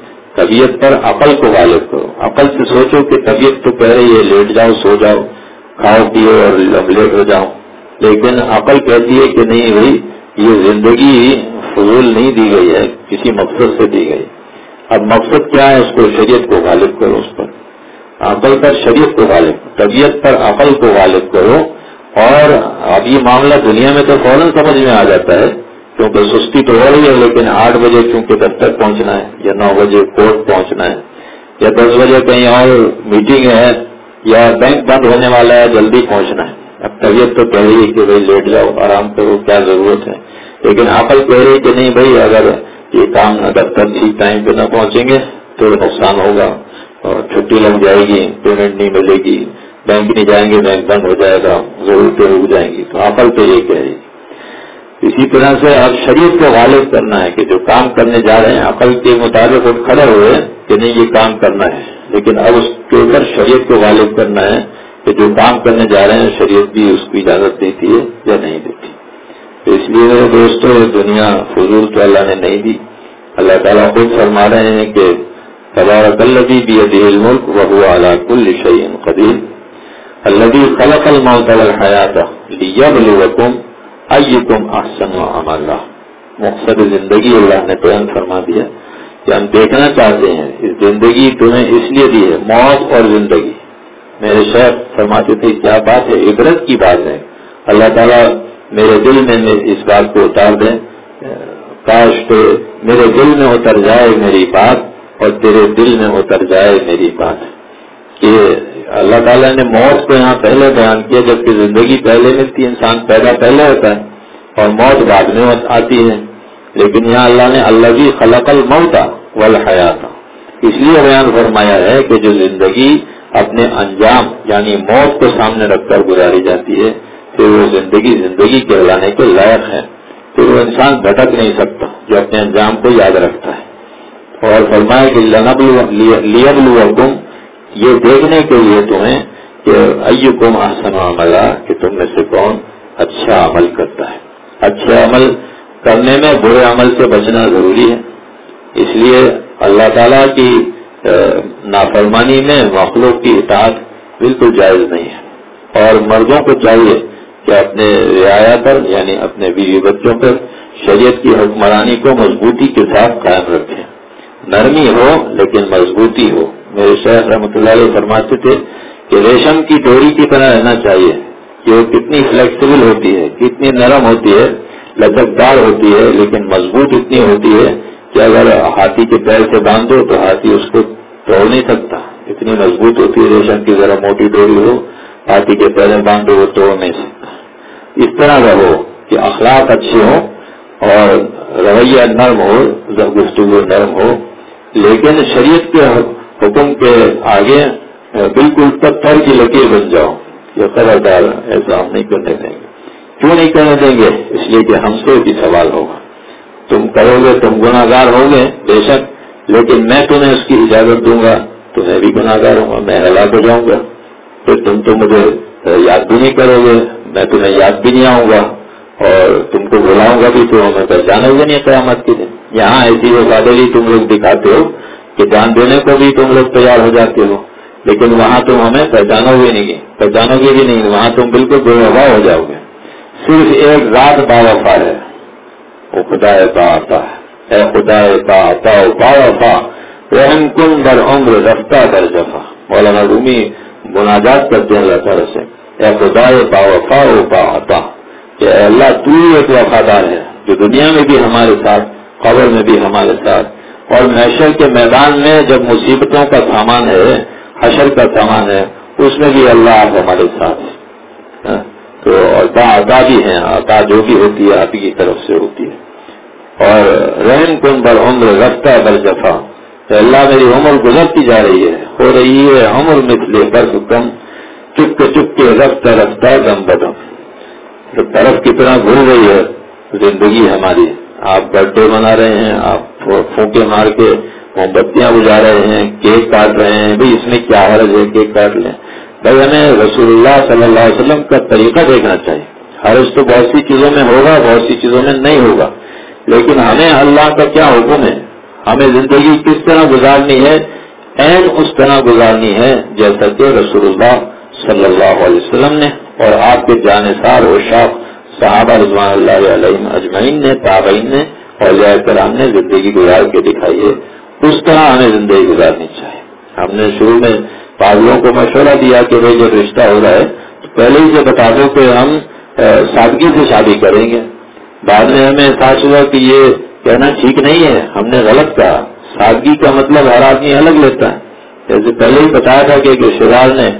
طبیعت پر عقل کو غالب کرو. عقل سے سوچو کہ طبیعت تو کہہ رہی ہے لیٹ جاؤ، سو جاؤ، کھاؤ پیو اور لیٹ ہو جاؤ، لیکن عقل کہتی ہے کہ نہیں بھائی یہ زندگی فضول نہیں دی گئی ہے، کسی مقصد سے دی گئی. اب مقصد کیا ہے؟ اس کو شریعت کو غالب کرو. اس پر عقل پر شریعت کو غالب، طبیعت پر عقل کو غالب کرو. اور اب یہ معاملہ دنیا میں تو فوراً سمجھ میں آ جاتا ہے کیونکہ سستی تو ہو رہی ہے، لیکن 8 بجے چونکہ دفتر پہنچنا ہے، یا 9 بجے کورٹ پہنچنا ہے، یا 10 بجے کہیں اور میٹنگ ہے، یا بینک بند ہونے والا ہے، جلدی پہنچنا ہے. اب طبیعت تو کہہ رہی ہے کہ بھائی لیٹ جاؤ، آرام کرو، کیا ضرورت ہے. لیکن عقل کہہ رہی ہے کہ نہیں بھائی اگر یہ کام دفتر ٹھیک ٹائم پہ نہ پہنچیں گے تو نقصان ہوگا اور چھٹی لگ جائے گی، پیمنٹ نہیں ملے گی، بینک نہیں جائیں گے، بینک بند ہو جائے گا، ضرورتیں رک جائیں گی. تو عقل تو یہ کہہ رہی ہے. اسی طرح سے اب شریعت کو غالب کرنا ہے کہ جو کام کرنے جا رہے ہیں عقل کے مطابق اٹھ کھڑے ہوئے کہ نہیں یہ کام کرنا ہے، لیکن اب اس کے اوپر شریعت کو غالب کرنا ہے کہ جو کام کرنے جا رہے ہیں شریعت بھی اس کی اجازت دیتی ہے یا نہیں دیتی. تو اس لیے میرے دوستوں دنیا فضول تو اللہ نے نہیں دی. اللہ تعالیٰ خود فرما رہے ہیں کہ تبارک الذی بیدہ الملک وہو علی کل شیء قدیر الذی خلق الموت والحیاۃ لیبلوکم ایکم احسن عملا. مقصد زندگی اللہ نے بیان فرما دیا کہ ہم دیکھنا چاہتے ہیں اس زندگی تمہیں اس لیے دی ہے، موت اور زندگی. میرے شیخ فرماتے تھے کیا بات ہے، عبرت کی بات ہے. اللہ تعالیٰ میرے دل میں اس بات کو اتار دیں، کاش کہ میرے دل میں اتر جائے میری بات اور تیرے دل میں اتر جائے میری بات، کہ اللہ تعالیٰ نے موت کو یہاں پہلے بیان کیا جبکہ زندگی پہلے ملتی، انسان پیدا پہلے ہوتا ہے اور موت بعد میں آتی ہے. لیکن یہاں اللہ نے الذی خلق الموت والحیات اس لیے بیان فرمایا ہے کہ جو زندگی اپنے انجام یعنی موت کو سامنے رکھ کر گزاری جاتی ہے پھر وہ زندگی کہلانے کے لائق ہے. پھر وہ انسان بھٹک نہیں سکتا جو اپنے انجام کو یاد رکھتا ہے. اور فرمایا کہ لیبلوکم یہ دیکھنے کے لیے تمہیں کہ ایکم احسن عملا کہ تم میں سے کون اچھا عمل کرتا ہے. اچھا عمل کرنے میں برے عمل سے بچنا ضروری ہے. اس لیے اللہ تعالیٰ کی نافرمانی میں مخلوق کی اطاعت بالکل جائز نہیں ہے. اور مردوں کو چاہیے کہ اپنے رعایا پر یعنی اپنے بیوی بچوں پر شریعت کی حکمرانی کو مضبوطی کے ساتھ قائم رکھیں. نرمی ہو لیکن مضبوطی ہو. میرے شیخ رحمۃ اللہ علیہ فرماتے تھے کہ ریشم کی ڈوری کی طرح رہنا چاہیے کہ وہ کتنی فلیکسیبل ہوتی ہے، کتنی نرم ہوتی ہے، لچکدار ہوتی ہے، لیکن مضبوط اتنی ہوتی ہے کہ اگر ہاتھی کے پیر سے باندھو تو ہاتھی اس کو توڑ نہیں سکتا. اتنی مضبوط ہوتی ہے ریشم کی. ذرا موٹی ڈوری ہو ہاتھی کے پیر میں باندھو وہ توڑ نہیں سکتا. اس طرح رہو کہ اخلاق اچھے ہوں اور رویہ نرم ہو، گفتگو نرم ہو، لیکن شریعت کے حکم کے آگے بالکل پتھر کی لکیر بن جاؤ. یہ خبردار ایسا ہم نہیں کرنے دیں گے. کیوں نہیں کرنے دیں گے؟ اس لیے کہ ہم سے بھی سوال ہوگا. تم کرو گے، تم گناہگار ہوگے بے شک، لیکن میں تمہیں اس کی اجازت دوں گا تو میں بھی گناہگار ہوں گا، میں ہلاک ہو جاؤں گا. پھر تم تو مجھے یاد بھی نہیں کرو گے، میں تمہیں یاد بھی نہیں آؤں گا اور تم کو بلاؤں گا بھی تو ہمیں پہچانو گے نہیں قیامت کے دن. یہاں ایسی وفاداری تم لوگ دکھاتے ہو کہ جان دینے کو بھی تم لوگ تیار ہو جاتے ہو، لیکن وہاں تم ہمیں پہچانو گے بھی نہیں. وہاں تم بالکل بے وفا ہو جاؤ گے. صرف ایک ذات باوفا ہے، وہ خدا کا آتا ہے. اے خدا کا آتا باوفا رحم کن در عمر رفتہ در جفا. مولانا رومی مناجات کرتے ہیں اللہ تعالیٰ سے، اے خدا باوفا و باعطا کہ اے اللہ تو ہی ایک وفادار ہے جو دنیا میں بھی ہمارے ساتھ، قبر میں بھی ہمارے ساتھ، اور محشر کے میدان میں جب مصیبتوں کا سامان ہے، حشر کا سامان ہے، اس میں بھی اللہ آپ ہمارے ساتھ. تو عطا بھی ہیں، عطا جو بھی ہوتی ہے آپ کی طرف سے ہوتی ہے. اور رحم کن بر عمر رفتہ بر جفا، تو اللہ میری عمر گزرتی جا رہی ہے، ہو رہی ہے عمر مثل برف کم، چپ کے رفتہ رفتہ دم بدم. تو طرف کتنا بھول رہی ہے زندگی ہماری. آپ برتھ ڈے منا رہے ہیں، آپ پھونکے مار کے موم بتیاں بجھا رہے ہیں، کیک کاٹ رہے ہیں. بھائی اس میں کیا حرج ہے، کیک کاٹ لیں. بھائی ہمیں رسول اللہ صلی اللہ علیہ وسلم کا طریقہ دیکھنا چاہیے. حرج تو بہت سی چیزوں میں ہوگا، بہت سی چیزوں میں نہیں ہوگا، لیکن ہمیں اللہ کا کیا حکم ہے، ہمیں زندگی کس طرح گزارنی ہے، عین اس طرح گزارنی ہے جیسا کہ رسول اللہ صلی اللہ علیہ وسلم نے اور آپ کے جانثار و شاف صحابہ رضوان اللہ علیہم اجمعین نے، تابعین نے، اولیاء کرام نے زندگی گزار کے دکھائی ہے. اس طرح ہمیں زندگی گزارنی چاہیے. ہم نے شروع میں پاگلوں کو مشورہ دیا کہ بھائی جب رشتہ ہو رہا ہے تو پہلے ہی سے بتا دو کہ ہم سادگی سے شادی کریں گے. بعد میں ہمیں احساس ہوا کہ یہ کہنا ٹھیک نہیں ہے، ہم نے غلط کہا. سادگی کا مطلب ہر آدمی الگ لیتا ہے. جیسے پہلے ہی بتایا تھا کہ رشتے دار نے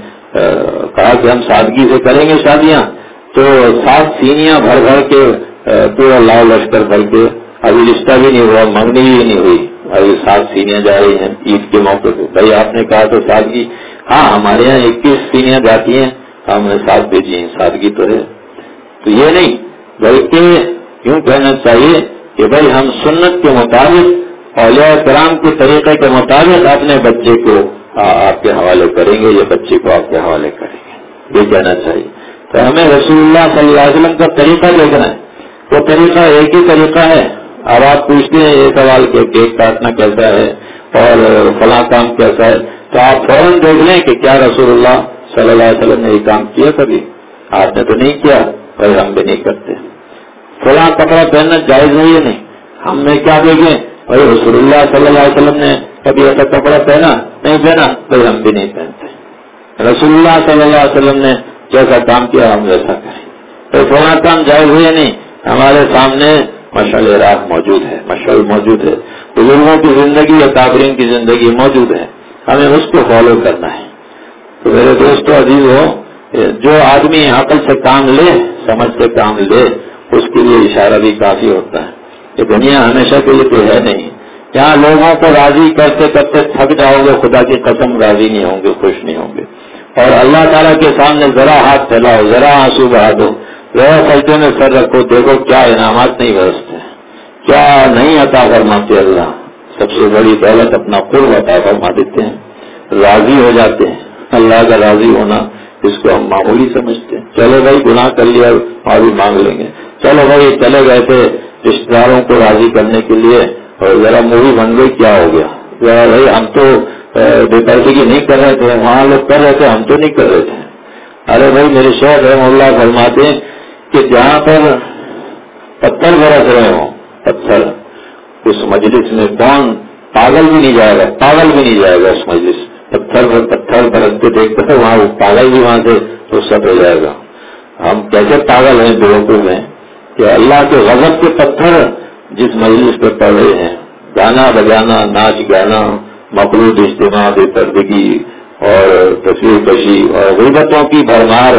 کہا کہ ہم سادگی سے کریں گے شادیاں، تو 7 سینیاں بھر بھر کے پورا لاؤ لشکر بھر کے، ابھی رشتہ بھی نہیں ہوا، منگنی بھی نہیں ہوئی، ابھی 7 سینیاں جا رہی ہیں عید کے موقع پہ. بھائی آپ نے کہا تو سادگی، ہاں ہمارے یہاں 21 سینیاں جاتی ہیں، ہم نے 7 بھیجی ہیں، سادگی تو ہے. تو یہ نہیں، بلکہ یوں کہنا چاہیے کہ بھائی ہم سنت کے مطابق اولیاء کرام کے طریقے کے مطابق اپنے بچے کو آپ کے حوالے کریں گے یا بچے کو آپ کے حوالے کریں گے، یہ کہنا چاہیے. تو ہمیں رسول اللہ صلی اللہ علیہ وسلم کا طریقہ دیکھنا ہے. وہ طریقہ ایک ہی طریقہ ہے. اب آپ پوچھتے ہیں یہ سوال کہ کیک کاٹنا کیسا ہے اور فلاں کام کیسا ہے، تو آپ فوراً دیکھ لیں کہ کیا رسول اللہ صلی اللہ علیہ وسلم نے یہ کام کیا کبھی؟ آپ نے تو نہیں کیا، اور ہم بھی نہیں کرتے. فلاں کپڑا پہننا جائز ہے یا نہیں، ہم نے کیا دیکھیں بھائی رسول اللہ صلی اللہ علیہ وسلم نے کبھی ایسا کپڑا پہنا نہیں پہنا، بھائی ہم بھی نہیں پہنتے. رسول اللہ صلی اللہ علیہ وسلم نے جیسا کام کیا ہم ویسا کریں. تو فلاں کام جائز ہے یا نہیں، ہمارے سامنے مشعل راہ موجود ہے، مشعل موجود ہے، بزرگوں کی زندگی یا کافرین کی زندگی موجود ہے، ہمیں اس کو فالو کرنا ہے. تو میرے دوستو عزیز ہو، جو آدمی عقل سے کام لے، سمجھ سے کام لے، اس کے لیے اشارہ بھی کافی ہوتا ہے. یہ دنیا ہمیشہ کے لیے تو ہے نہیں. یہاں لوگوں کو راضی کرتے کرتے تھک جاؤ گے، خدا کی قسم راضی نہیں ہوں گے، خوش نہیں ہوں گے. اور اللہ تعالیٰ کے سامنے ذرا ہاتھ پھیلاؤ، ذرا آنسو بہا دو، ذرا سجدے میں سر رکھو، دیکھو کیا انعامات نہیں برستے، کیا نہیں عطا فرماتے. اللہ سب سے بڑی دولت اپنا قرب عطا فرما دیتے ہیں، راضی ہو جاتے ہیں. اللہ کا راضی ہونا اس کو ہم معمولی سمجھتے ہیں. چلو بھائی گناہ کر لیا معافی مانگ لیں گے، چلو بھائی چلے گئے تھے رشتے داروں کو راضی کرنے کے لیے اور ذرا مووی بن گئی، کیا ہو گیا؟ ذرا بھائی ہم تو بے پردگی نہیں کر رہے تھے، وہاں لوگ کر رہے تھے، ہم تو نہیں کر رہے تھے. ارے بھائی میرے شیخ رحمہ اللہ فرماتے ہیں کہ جہاں پر پتھر برس رہے ہوں، پتھر، اس مجلس میں کون پاگل بھی نہیں جائے گا، پاگل بھی نہیں جائے گا اس مجلس میں. پتھر برستے دیکھتے تھے، وہاں پاگل بھی وہاں سے رخصت ہو جائے گا. ہم کیسے پاگل ہیں، بیوقوف ہیں کہ اللہ کے غضب کے پتھر جس مجلس پہ پڑ رہے ہیں، گانا بجانا، ناچ گانا، مخلوط اجتماع، بے پردگی اور تصویر کشی اور غیبتوں کی بھرمار،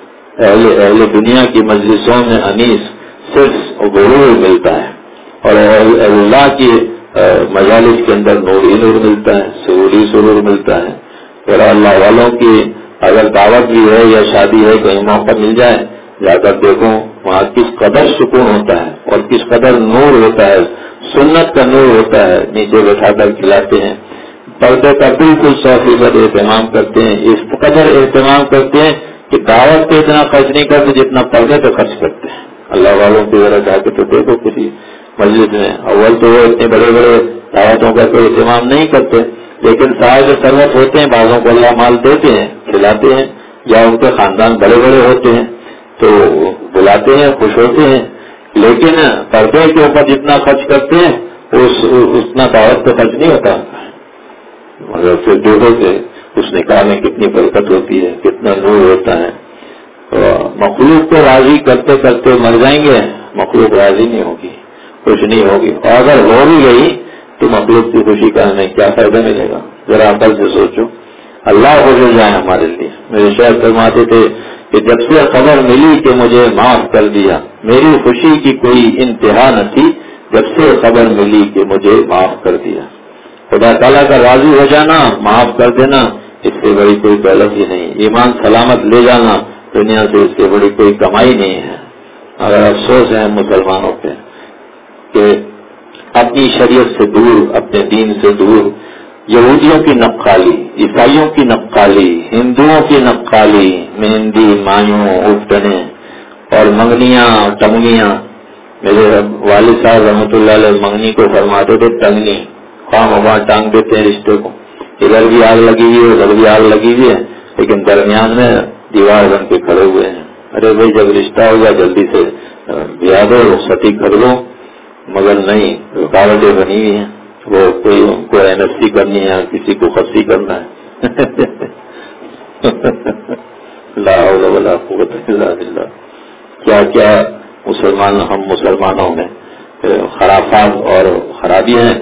اہل دنیا کی مجلسوں میں انیس صرف غرور ملتا ہے، اور اللہ کی مجالس کے اندر نور ہی نور ملتا ہے، سرور ہی سرور ملتا ہے. پھر اللہ والوں کی اگر دعوت بھی ہے یا شادی ہے، کہیں موقع مل جائے، جا کر دیکھو وہاں کس قدر سکون ہوتا ہے اور کس قدر نور ہوتا ہے، سنت کا نور ہوتا ہے. نیچے بٹھا کر کھلاتے ہیں، پردے کا بالکل 100% اہتمام کرتے ہیں. اس قدر اہتمام کرتے ہیں کہ دعوت پہ اتنا خرچ نہیں کرتے جتنا پردے پہ خرچ کرتے ہیں. اللہ والوں کی ذرا جا کے تو دیکھو کسی مسجد میں. اول تو وہ اتنے بڑے بڑے دعوتوں کا کوئی اہتمام نہیں کرتے، لیکن صاحب ثروت ہوتے ہیں، بعضوں کو اللہ مال دیتے ہیں، کھلاتے ہیں، یا ان کے خاندان بڑے بڑے ہوتے ہیں تو بلاتے ہیں، خوش ہوتے ہیں. لیکن پردے کے اوپر جتنا خرچ کرتے ہیں اتنا دعوت پہ خرچ نہیں ہوتا. مگر پھر دیکھو کہ اس نکاح میں کتنی برکت ہوتی ہے، کتنا نور ہوتا ہے. مخلوق کو راضی کرتے کرتے مر جائیں گے، مخلوق راضی نہیں ہوگی، خوش نہیں ہوگی. اور اگر ہو بھی گئی تو مخلوق کی خوشی کا ہمیں کیا فائدہ ملے گا؟ ذرا عقل سے سوچو. اللہ خوش ہو جائے ہمارے لیے. میرے شیخ فرماتے تھے کہ جب سے خبر ملی کہ مجھے معاف کر دیا، میری خوشی کی کوئی انتہا نہ تھی جب سے خبر ملی کہ مجھے معاف کر دیا۔ خدا تعالیٰ کا راضی ہو جانا، معاف کر دینا، اس سے بڑی کوئی دولت ہی نہیں۔ ایمان سلامت لے جانا دنیا سے، اس سے بڑی کوئی کمائی نہیں ہے۔ اگر افسوس ہے مسلمانوں پہ کہ اپنی شریعت سے دور، اپنے دین سے دور، یہودیوں کی نقالی، عیسائیوں کی نقالی، ہندوؤں کی نقالی، مہندی، مایوں، اٹھنے اور منگنیاں، ٹنگنیاں۔ میرے والد صاحب رحمۃ اللہ علیہ منگنی کو فرماتے تھے ٹنگنی، خواہ وہاں ٹانگ دیتے ہیں رشتے کو، ادھر بھی آگ لگی ہوئی ہے ادھر بھی آگ لگی ہوئی ہے، لیکن درمیان میں دیوار بن کے کھڑے ہوئے ہیں۔ ارے بھائی جب رشتہ ہوگا جلدی سے بیاہ دو، رخصتی کر دو، مگر نہیں، رکاوٹیں بنی ہوئی ہیں۔ وہ کوئی ان کو NFC کرنی ہے، کسی کو خصی کرنا ہے۔ لا حول ولا قوت الا باللہ۔ کیا کیا ہم مسلمانوں میں خرافات اور خرابی ہیں،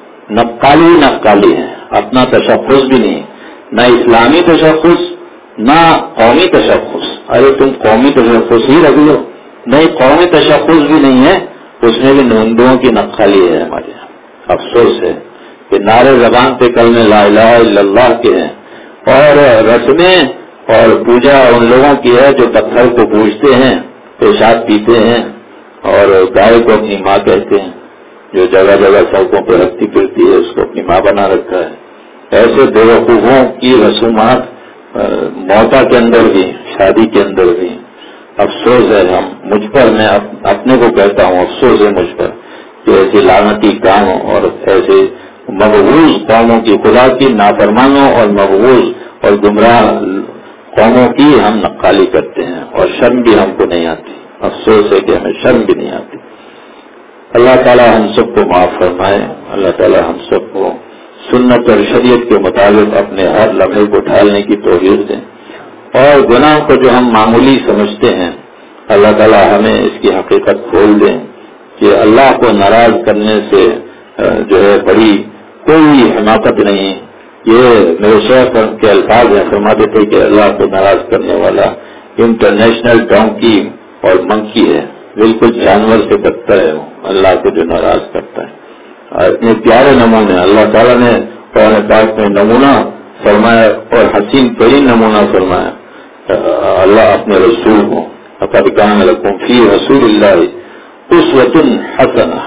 نقالی ہیں، اپنا تشخص بھی نہیں، نہ اسلامی تشخص نہ قومی تشخص۔ ارے تم قومی تشخص ہی رکھ لو، نہیں قومی تشخص بھی نہیں ہے، اس میں بھی ہندوؤں کی نقالی ہے ہمارے یہاں۔ افسوس ہے کہ نعرے زبان پہ کلمے لا الہ الا اللہ کے ہیں، اور رسمیں اور پوجا ان لوگوں کی ہے جو پتھر کو پوجتے ہیں، پیشاب پیتے ہیں اور گائے کو اپنی ماں کہتے ہیں، جو جگہ جگہ سڑکوں پہ رکھتی پھرتی ہے اس کو اپنی ماں بنا رکھا ہے۔ ایسے بیوقوفوں کی رسومات موتا کے اندر بھی، شادی کے اندر بھی۔ افسوس ہے مجھ پر، میں اپنے کو کہتا ہوں افسوس ہے مجھ پر کہ ایسے لعنتی کام اور ایسے مبغوض قوموں کی، خدا کی نافرمانوں اور مبغوض اور گمراہ قوموں کی ہم نقالی کرتے ہیں، اور شرم بھی ہم کو نہیں آتی۔ افسوس ہے کہ ہمیں شرم بھی نہیں آتی۔ اللہ تعالی ہم سب کو معاف فرمائے، اللہ تعالی ہم سب کو سنت اور شریعت کے مطابق اپنے ہر لمحے کو ڈھالنے کی توفیق دیں، اور گناہ کو جو ہم معمولی سمجھتے ہیں اللہ تعالی ہمیں اس کی حقیقت کھول دیں کہ اللہ کو ناراض کرنے سے جو ہے بڑی کوئی حماقت نہیں۔ یہ میرے شیخ کے الفاظ ہیں، فرماتے تھے کہ اللہ کو ناراض کرنے والا انٹرنیشنل ڈونکی اور منکی ہے، بالکل جانور سے بدتر ہے وہ اللہ کو جو ناراض کرتا ہے۔ اتنے پیارے نمونے اللہ تعالیٰ نے قرآن پاک میں نمونہ فرمایا، اور حسین ترین نمونہ فرمایا اللہ اپنے رسول کو، لقد کان لکم فی رسول اللہ اسوۃ حسنہ۔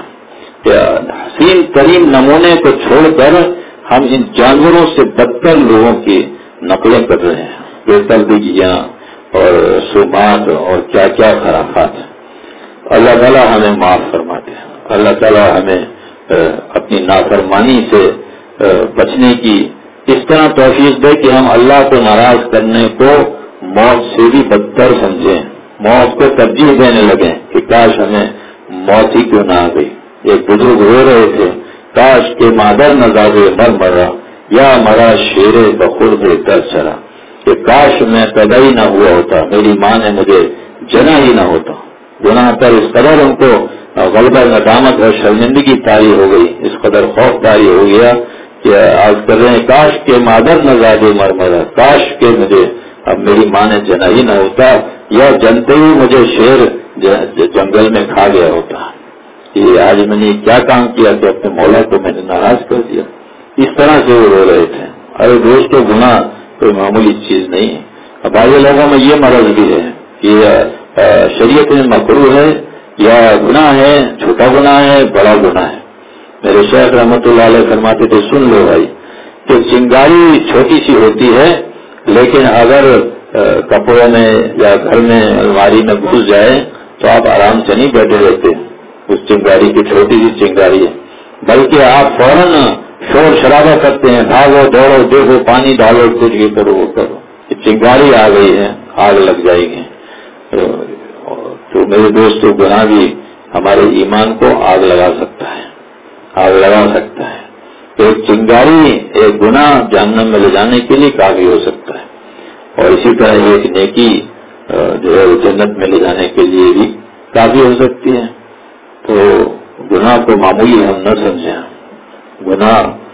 حسین ترین نمونے کو چھوڑ کر ہم ان جانوروں سے بدتر لوگوں کی نقلیں کر رہے ہیں، بے تلبیگیاں اور رسومات اور کیا کیا خرافات ہیں۔ اللہ تعالیٰ ہمیں معاف فرماتے ہیں، اللہ تعالیٰ ہمیں اپنی نافرمانی سے بچنے کی اس طرح توفیق دے کہ ہم اللہ کو ناراض کرنے کو موت سے بھی بدتر سمجھیں، موت کو ترجیح دینے لگیں کہ کاش ہمیں موت ہی کیوں نہ آ گئی۔ ایک بزرگ رو رہے تھے، کاش کے مادر نہ زادے مر مرا، یا مرا شیر بخرد در چرا، کہ کاش میں پیدا ہی نہ ہوا ہوتا، میری ماں نے مجھے جنا ہی نہ ہوتا۔ گناہ پر اس قدر ان کو غلبہ ندامت اور شرمندگی طاری ہو گئی، اس قدر خوف طاری ہو گیا کہ آج کر رہے ہیں کاش کے مادر نہ زادے مر مرا، کاش کے مجھے اب میری ماں نے جنا ہی نہ ہوتا، یا جنتے ہی مجھے شیر جنگل میں کھا گیا ہوتا۔ کہ آج میں نے کیا کام کیا کہ اپنے مولا کو میں نے ناراض کر دیا۔ اس طرح سے وہ رو رہے تھے۔ ارے دوستو، گناہ کوئی معمولی چیز نہیں ہے۔ بعض لوگوں میں یہ مرض بھی ہے کہ شریعت میں مکروہ ہے یا گناہ ہے، چھوٹا گناہ ہے بڑا گناہ ہے۔ میرے شیخ رحمۃ اللہ علیہ فرماتے تھے، سن لو بھائی، کہ چنگاری چھوٹی سی ہوتی ہے، لیکن اگر کپڑوں میں یا گھر میں الماری میں گھس جائے تو آپ آرام سے نہیں بیٹھے رہتے، اس چنگاری کی چھوٹی سی چنگاری ہے، بلکہ آپ فوراً شور شرابہ کرتے ہیں، بھاگو دوڑو دیکھو پانی ڈالو کچھ یہ کرو وہ کرو، چنگاری آ گئی ہے، آگ لگ جائے گی۔ تو میرے دوستو، گناہ بھی ہمارے ایمان کو آگ لگا سکتا ہے، آگ لگا سکتا ہے۔ ایک چنگاری، ایک گناہ جہنم میں لے جانے کے لیے کافی ہو سکتا ہے، اور اسی طرح ایک نیکی جو ہے جنت میں لے جانے کے لیے بھی کافی ہو سکتی ہے۔ تو گناہ کو معمولی ہم نہ سمجھیں، گناہ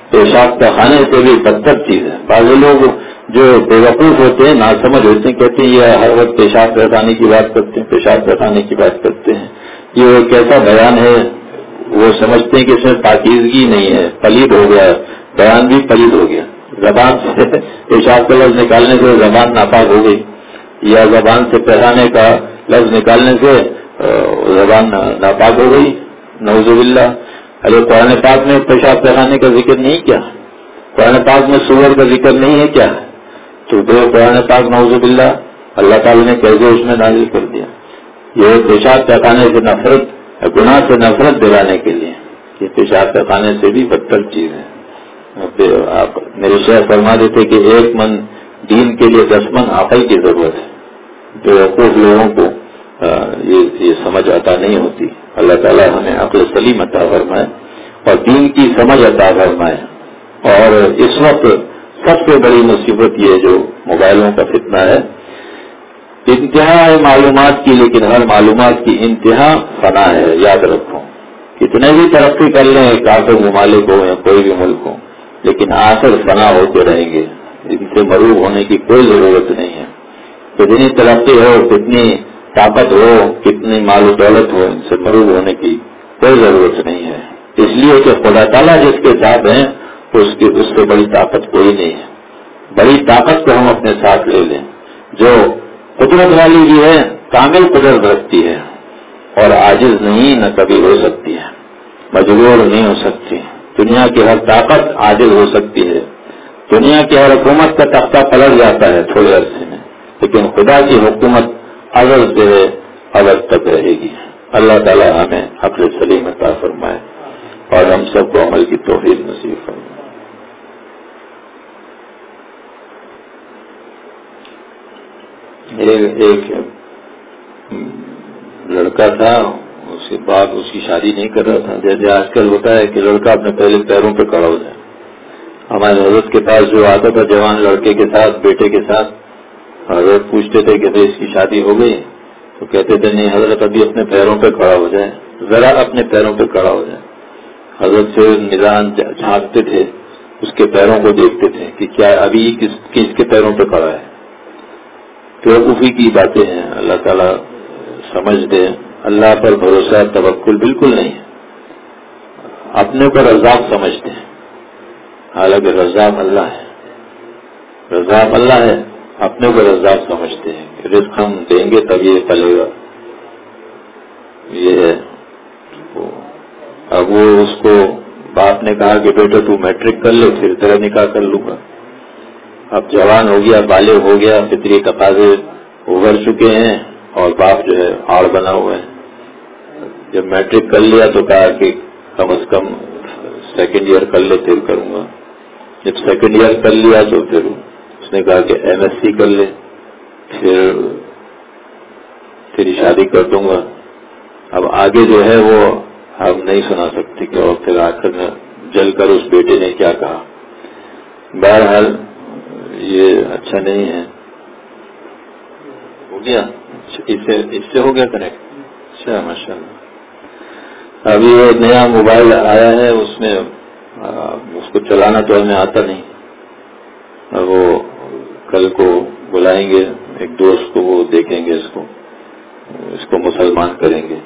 پیشاب خانے سے بھی بدتر چیز ہے. بعض لوگ جو بیوقوف ہوتے ہیں، ناسمجھ ہوتے ہیں، کہتے ہیں یہ ہر وقت پیشاب پیخانے کی بات کرتے ہیں، پیشاب پیخانے کی بات کرتے ہیں. یہ کیسا بیان ہے؟ وہ سمجھتے ہیں کہ اس میں پاکیزگی نہیں ہے، پلید ہو گیا، بیان بھی پلید ہو گیا. زبان سے پیشاب کا لفظ نکالنے سے زبان ناپاک ہو گئی، یا زبان سے پیخانے کا لفظ نکالنے سے زبان ناپاک ہو گئی. نعوذ باللہ. ارے قرآن پاک میں پیشاب پیخانے کا ذکر نہیں کیا؟ قرآن پاک میں سور کا ذکر نہیں ہے کیا؟ تو قرآن پاک نعوذ باللہ اللہ تعالیٰ نے کیسے اس میں نازل کر دیا؟ یہ پیشاب پیخانے سے نفرت، گناہ سے نفرت دلانے کے لیے. یہ پیشاب پیخانے سے بھی بدتر چیز ہے. آپ میرے شیخ فرما دیتے کہ 1 من دین کے لیے 10 من عقل کی ضرورت ہے. بیوقوف لوگوں کو یہ سمجھ عطا نہیں ہوتی. اللہ تعالیٰ ہمیں عقل سلیم عطا فرمائے اور دین کی سمجھ عطا فرمائے. اور اس وقت سب سے بڑی مصیبت یہ جو موبائلوں کا فتنہ ہے، انتہا ہے معلومات کی، لیکن ہر معلومات کی انتہا فنا ہے. یاد رکھو، کتنے بھی ترقی کر لیں کافر ممالک ہو یا کوئی بھی ملک ہو، لیکن آخر فنا ہوتے رہیں گے. ان سے مروب ہونے کی کوئی ضرورت نہیں ہے. کتنی ترقی ہو، کتنی طاقت ہو، کتنی مال و دولت ہو، ان سے مروب ہونے کی کوئی ضرورت نہیں ہے. اس لیے کہ خدا تعالیٰ جس کے ساتھ ہیں اس سے بڑی طاقت کوئی نہیں ہے. بڑی طاقت کو ہم اپنے ساتھ لے لیں. جو قدرت والی بھی ہے، کامل قدرت رکھتی ہے اور عاجز نہیں، نہ کبھی ہو سکتی ہے، مجبور نہیں ہو سکتی. دنیا کی ہر طاقت عاجز ہو سکتی ہے. دنیا کی ہر حکومت کا تختہ پلٹ جاتا ہے تھوڑے عرصے میں، لیکن خدا کی حکومت ازل سے ہے، ابد تک رہے گی. اللہ تعالیٰ ہمیں عقل سلیم عطا فرمائے اور ہم سب کو عمل کی توفیق نصیب فرمائے. ایک لڑکا تھا، اس کے بعد اس کی شادی نہیں کر رہا تھا. جیسے آج کل ہوتا ہے کہ لڑکا اپنے پہلے پیروں پہ کھڑا ہو جائے. ہمارے حضرت کے پاس جو آتا تھا جوان لڑکے کے ساتھ، بیٹے کے ساتھ، حضرت پوچھتے تھے کہ اس کی شادی ہو گئی؟ تو کہتے تھے نہیں حضرت، ابھی اپنے پیروں پہ کھڑا ہو جائے، ذرا اپنے پیروں پہ کھڑا ہو جائے. حضرت سے نظام جھانکتے تھے، اس کے پیروں کو دیکھتے تھے کہ کیا ابھی کس کے پیروں پہ کھڑا ہے. بیوقوفی کی باتیں ہیں. اللہ تعالیٰ سمجھ دے. اللہ پر بھروسہ توکل بالکل نہیں ہے. اپنے کو رزاق سمجھتے ہیں، حالانکہ رزاق اللہ ہے. رزاق اللہ ہے، اپنے کو رزاق سمجھتے ہیں کہ رزق ہم دیں گے تب یہ پلے گا. یہ ہے. اب وہ اس کو باپ نے کہا کہ بیٹا تو میٹرک کر لے پھر تیرا نکاح کر لوں گا. اب جوان ہو گیا، بالغ ہو گیا، فطری تقاضے ابھر چکے ہیں اور باپ جو ہے آڑ بنا ہوا ہے. جب میٹرک کر لیا تو کہا کہ کم از کم 2nd ایئر کر لے پھر کروں گا. جب 2nd ایئر کر لیا تو پھر اس نے کہا کہ MSc کر لے پھر تیری شادی کر دوں گا. اب آگے جو ہے وہ ہم نہیں سنا سکتے کہ اور پھر آخر میں جل کر اس بیٹے نے کیا کہا. بہرحال یہ اچھا نہیں ہے. ہو گیا اس سے ہو گیا کنیکٹ. اچھا ماشاء اللہ. ابھی یہ نیا موبائل آیا ہے، اس میں اس کو چلانا تو ہمیں آتا نہیں. وہ کل کو بلائیں گے ایک دوست کو، وہ دیکھیں گے اس کو مسلمان کریں گے.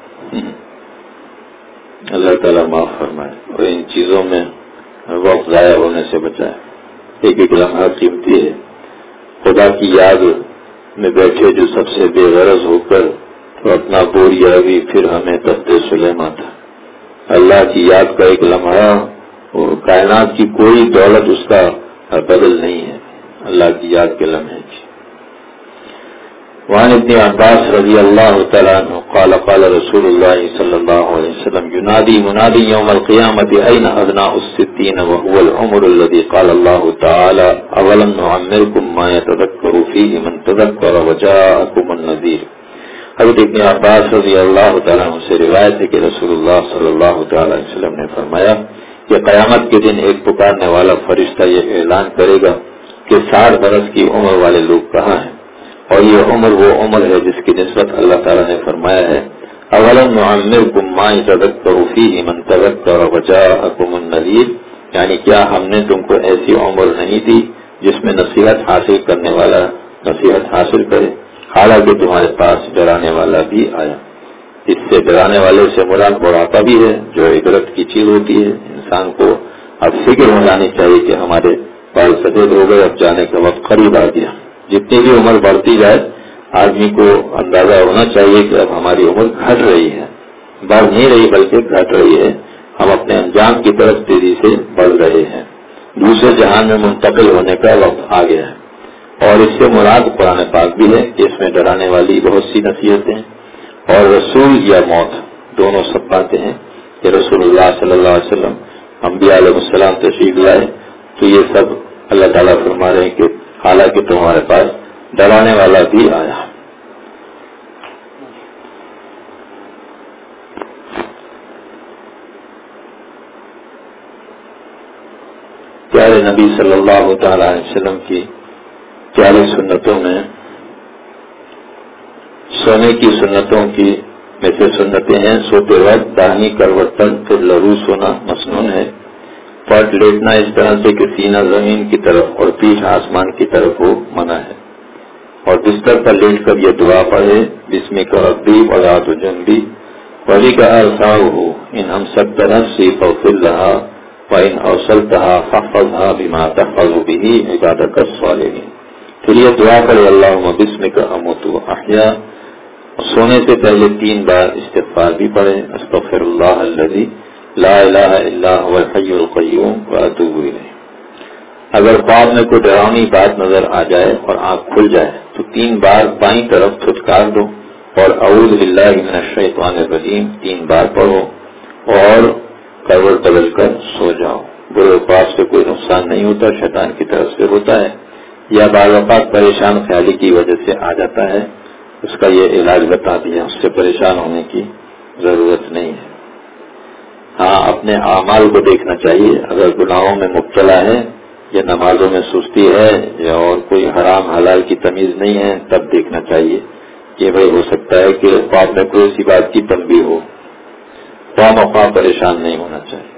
اللہ تعالیٰ معاف فرمائے اور ان چیزوں میں وقت ضائع ہونے سے بچائے. ایک لمحہ قیمتی ہے. خدا کی یاد میں بیٹھے جو سب سے بے غرض ہو کر تو اپنا بوریا بھی پھر ہمیں تخت سلیمان تھا. اللہ کی یاد کا ایک لمحہ، اور کائنات کی کوئی دولت اس کا بدل نہیں ہے. اللہ کی یاد کے لمحے کی. وعن ابن عباس رضی اللہ تعالیٰ عنہ قال قال رسول اللہ صلی اللہ علیہ وسلم ینادی منادی یوم القیامت این ابناء الستین وهو العمر الذي قال اللہ تعالی اولم نعمرکم ما يتذکر فیہ من تذکر وجاءکم النذیر. حضرت ابن عباس رضی اللہ تعالیٰ عنہ سے روایت ہے کہ رسول اللہ صلی اللہ تعالی علیہ وسلم نے فرمایا کہ قیامت کے دن ایک پکارنے والا فرشتہ یہ اعلان کرے گا کہ 60 برس کی عمر والے لوگ کہاں ہیں. اور یہ عمر وہ عمر ہے جس کی نسبت اللہ تعالیٰ نے فرمایا ہے اولم نعمرکم ما یتذکر فیہ من تذکر وجاءکم النذیر، یعنی کیا ہم نے تم کو ایسی عمر نہیں دی جس میں نصیحت حاصل کرنے والا نصیحت حاصل کرے، حالانکہ تمہارے پاس ڈرانے والا بھی آیا۔ اس سے ڈرانے والے سے مراد بڑھاپا بھی ہے، جو عبرت کی چیز ہوتی ہے۔ انسان کو اب فکر ہو جانی چاہیے کہ ہمارے بال سفید ہو گئے، اب جانے کا وقت قریب آ گیا۔ جتنی بھی عمر بڑھتی جائے آدمی کو اندازہ ہونا چاہیے کہ اب ہماری عمر گھٹ رہی ہے، بڑھ نہیں رہی بلکہ گھٹ رہی ہے، ہم اپنے انجام کی طرف تیزی سے بڑھ رہے ہیں، دوسرے جہان میں منتقل ہونے کا وقت آ گیا ہے۔ اور اس سے مراد قرآن پاک بھی ہے کہ اس میں ڈرانے والی بہت سی نصیحتیں اور رسول یا موت دونوں سب باتیں ہیں کہ رسول اللہ صلی اللہ علیہ وسلم انبیاء علیہ السلام تشریف لائے تو یہ سب اللہ تعالیٰ فرما رہے ہیں کہ حالانکہ تمہارے پاس ڈرانے والا بھی آیا۔ پیارے نبی صلی اللہ تعالی علیہ وسلم کی پیاری سنتوں میں سونے کی سنتوں کی میں سے سنتیں ہیں، سوتے وقت داہنی کروٹ پر پھر لہو سونا مسنون ہے، پٹ لیٹنا اس طرح سے کہ سینہ زمین کی طرف اور پیٹھ آسمان کی طرف ہو منع ہے، اور بستر پر لیٹ کر یہ دعا پڑھے بسمک ربی وضعت جنبی وبک ارفعہ ان امسکت نفسی فاغفر لہا وان اوصلتها فاحفظها بما تحفظ به عبادک الصالحین۔ پھر یہ دعا پڑھے اللہم بسمک اموت واحیا، سونے سے پہلے 3 بار استغفار بھی پڑھے استغفر اللہ الذی لا الہ الا هو الحی القیوم واتوب الیہ۔ اگر خواب میں کوئی ڈراؤنی بات نظر آ جائے اور آنکھ کھل جائے تو 3 بار بائیں طرف پھٹکار دو اور اعوذ باللہ من الشیطان الرجیم 3 بار پڑھو اور کروٹ بدل کر سو جاؤ۔ برے خواب سے کوئی نقصان نہیں ہوتا، شیطان کی طرف سے ہوتا ہے یا بعض اوقات پریشان خیالی کی وجہ سے آ جاتا ہے، اس کا یہ علاج بتا دیا، اس سے پریشان ہونے کی ضرورت نہیں ہے۔ ہاں اپنے اعمال کو دیکھنا چاہیے، اگر گناہوں میں مبتلا ہے یا نمازوں میں سستی ہے یا اور کوئی حرام حلال کی تمیز نہیں ہے تب دیکھنا چاہیے کہ بھائی ہو سکتا ہے کہ خواب میں کوئی سی بات کی تنبیہ ہو، خواہ مخواہ پریشان نہیں ہونا چاہیے۔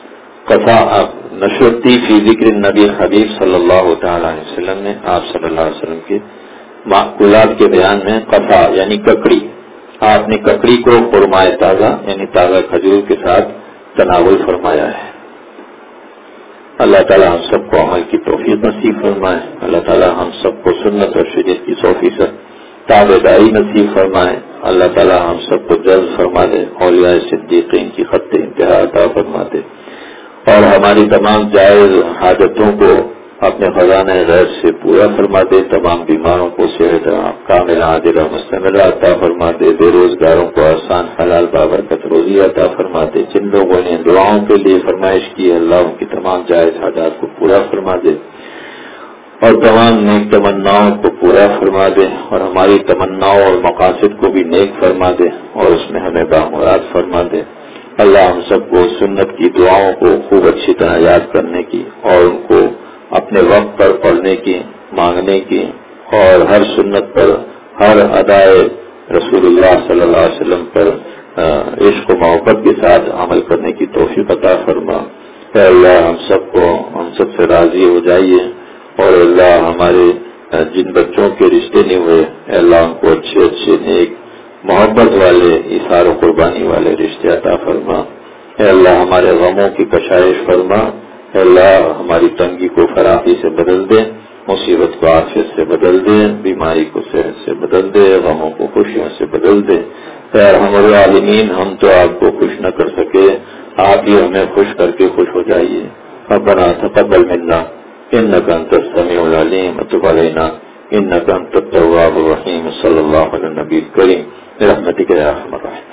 نشرتی فی ذکر النبی حبیب صلی اللہ تعالی علیہ وسلم نے آپ صلی اللہ علیہ وسلم کے معقولات کے بیان میں قطع یعنی ککڑی، آپ نے ککڑی کو خرمائے تازہ یعنی تازہ کھجور کے ساتھ تناول فرمایا ہے۔ اللہ تعالی ہم سب کو عمل کی توفیق نصیب فرمائے، اللہ تعالی ہم سب کو سنت اور شریعت کی 100% تابعداری نصیب فرمائے، اللہ تعالی ہم سب کو جلد فرما دے، اولیاء صدیقین کی خط انتہا عطا فرما دے، اور ہماری تمام جائز حاجتوں کو اپنے خزانہ غیب سے پورا فرما دے، تمام بیماروں کو صحت کامل عاجل اور مستمرہ عطا فرما دے، بے روزگاروں کو آسان حلال بابرکت روزی عطا فرما دے، جن لوگوں نے دعاؤں کے لیے فرمائش کی اللہ ان کی تمام جائز حاجات کو پورا فرما دے اور تمام نیک تمناؤں کو پورا فرما دے، اور ہماری تمناؤں اور مقاصد کو بھی نیک فرما دے اور اس میں ہمیں بامراد فرما دے۔ اللہ ہم سب کو سنت کی دعاؤں کو خوب اچھی طرح یاد کرنے کی اور ان کو اپنے وقت پر پڑھنے کی، مانگنے کی، اور ہر سنت پر، ہر ادائے رسول اللہ صلی اللہ علیہ وسلم پر عشق و محبت کے ساتھ عمل کرنے کی توفیق عطا فرما۔ اے اللہ ہم سب سے راضی ہو جائیے، اور اللہ ہمارے جن بچوں کے رشتے نہیں ہوئے اے اللہ ان کو اچھے اچھے نیک محبت والے ایثار و قربانی والے رشتے عطا فرما۔ اے اللہ ہمارے غموں کی کشائش فرما، اے اللہ ہماری تنگی کو فراخی سے بدل دے، مصیبت کو عافیت سے بدل دے، بیماری کو صحت سے بدل دے، غموں کو خوشیوں سے بدل دے۔ اے ارحم الراحمین، ہم تو آپ کو خوش نہ کر سکے، آپ ہی ہمیں خوش کر کے خوش ہو جائیے۔ ربنا تقبل منا انک انت السمیع العلیم وتب علینا انک انت التواب الرحیم۔ صلی اللہ علی النبی الکریم برحمتک یا ارحم الراحمین۔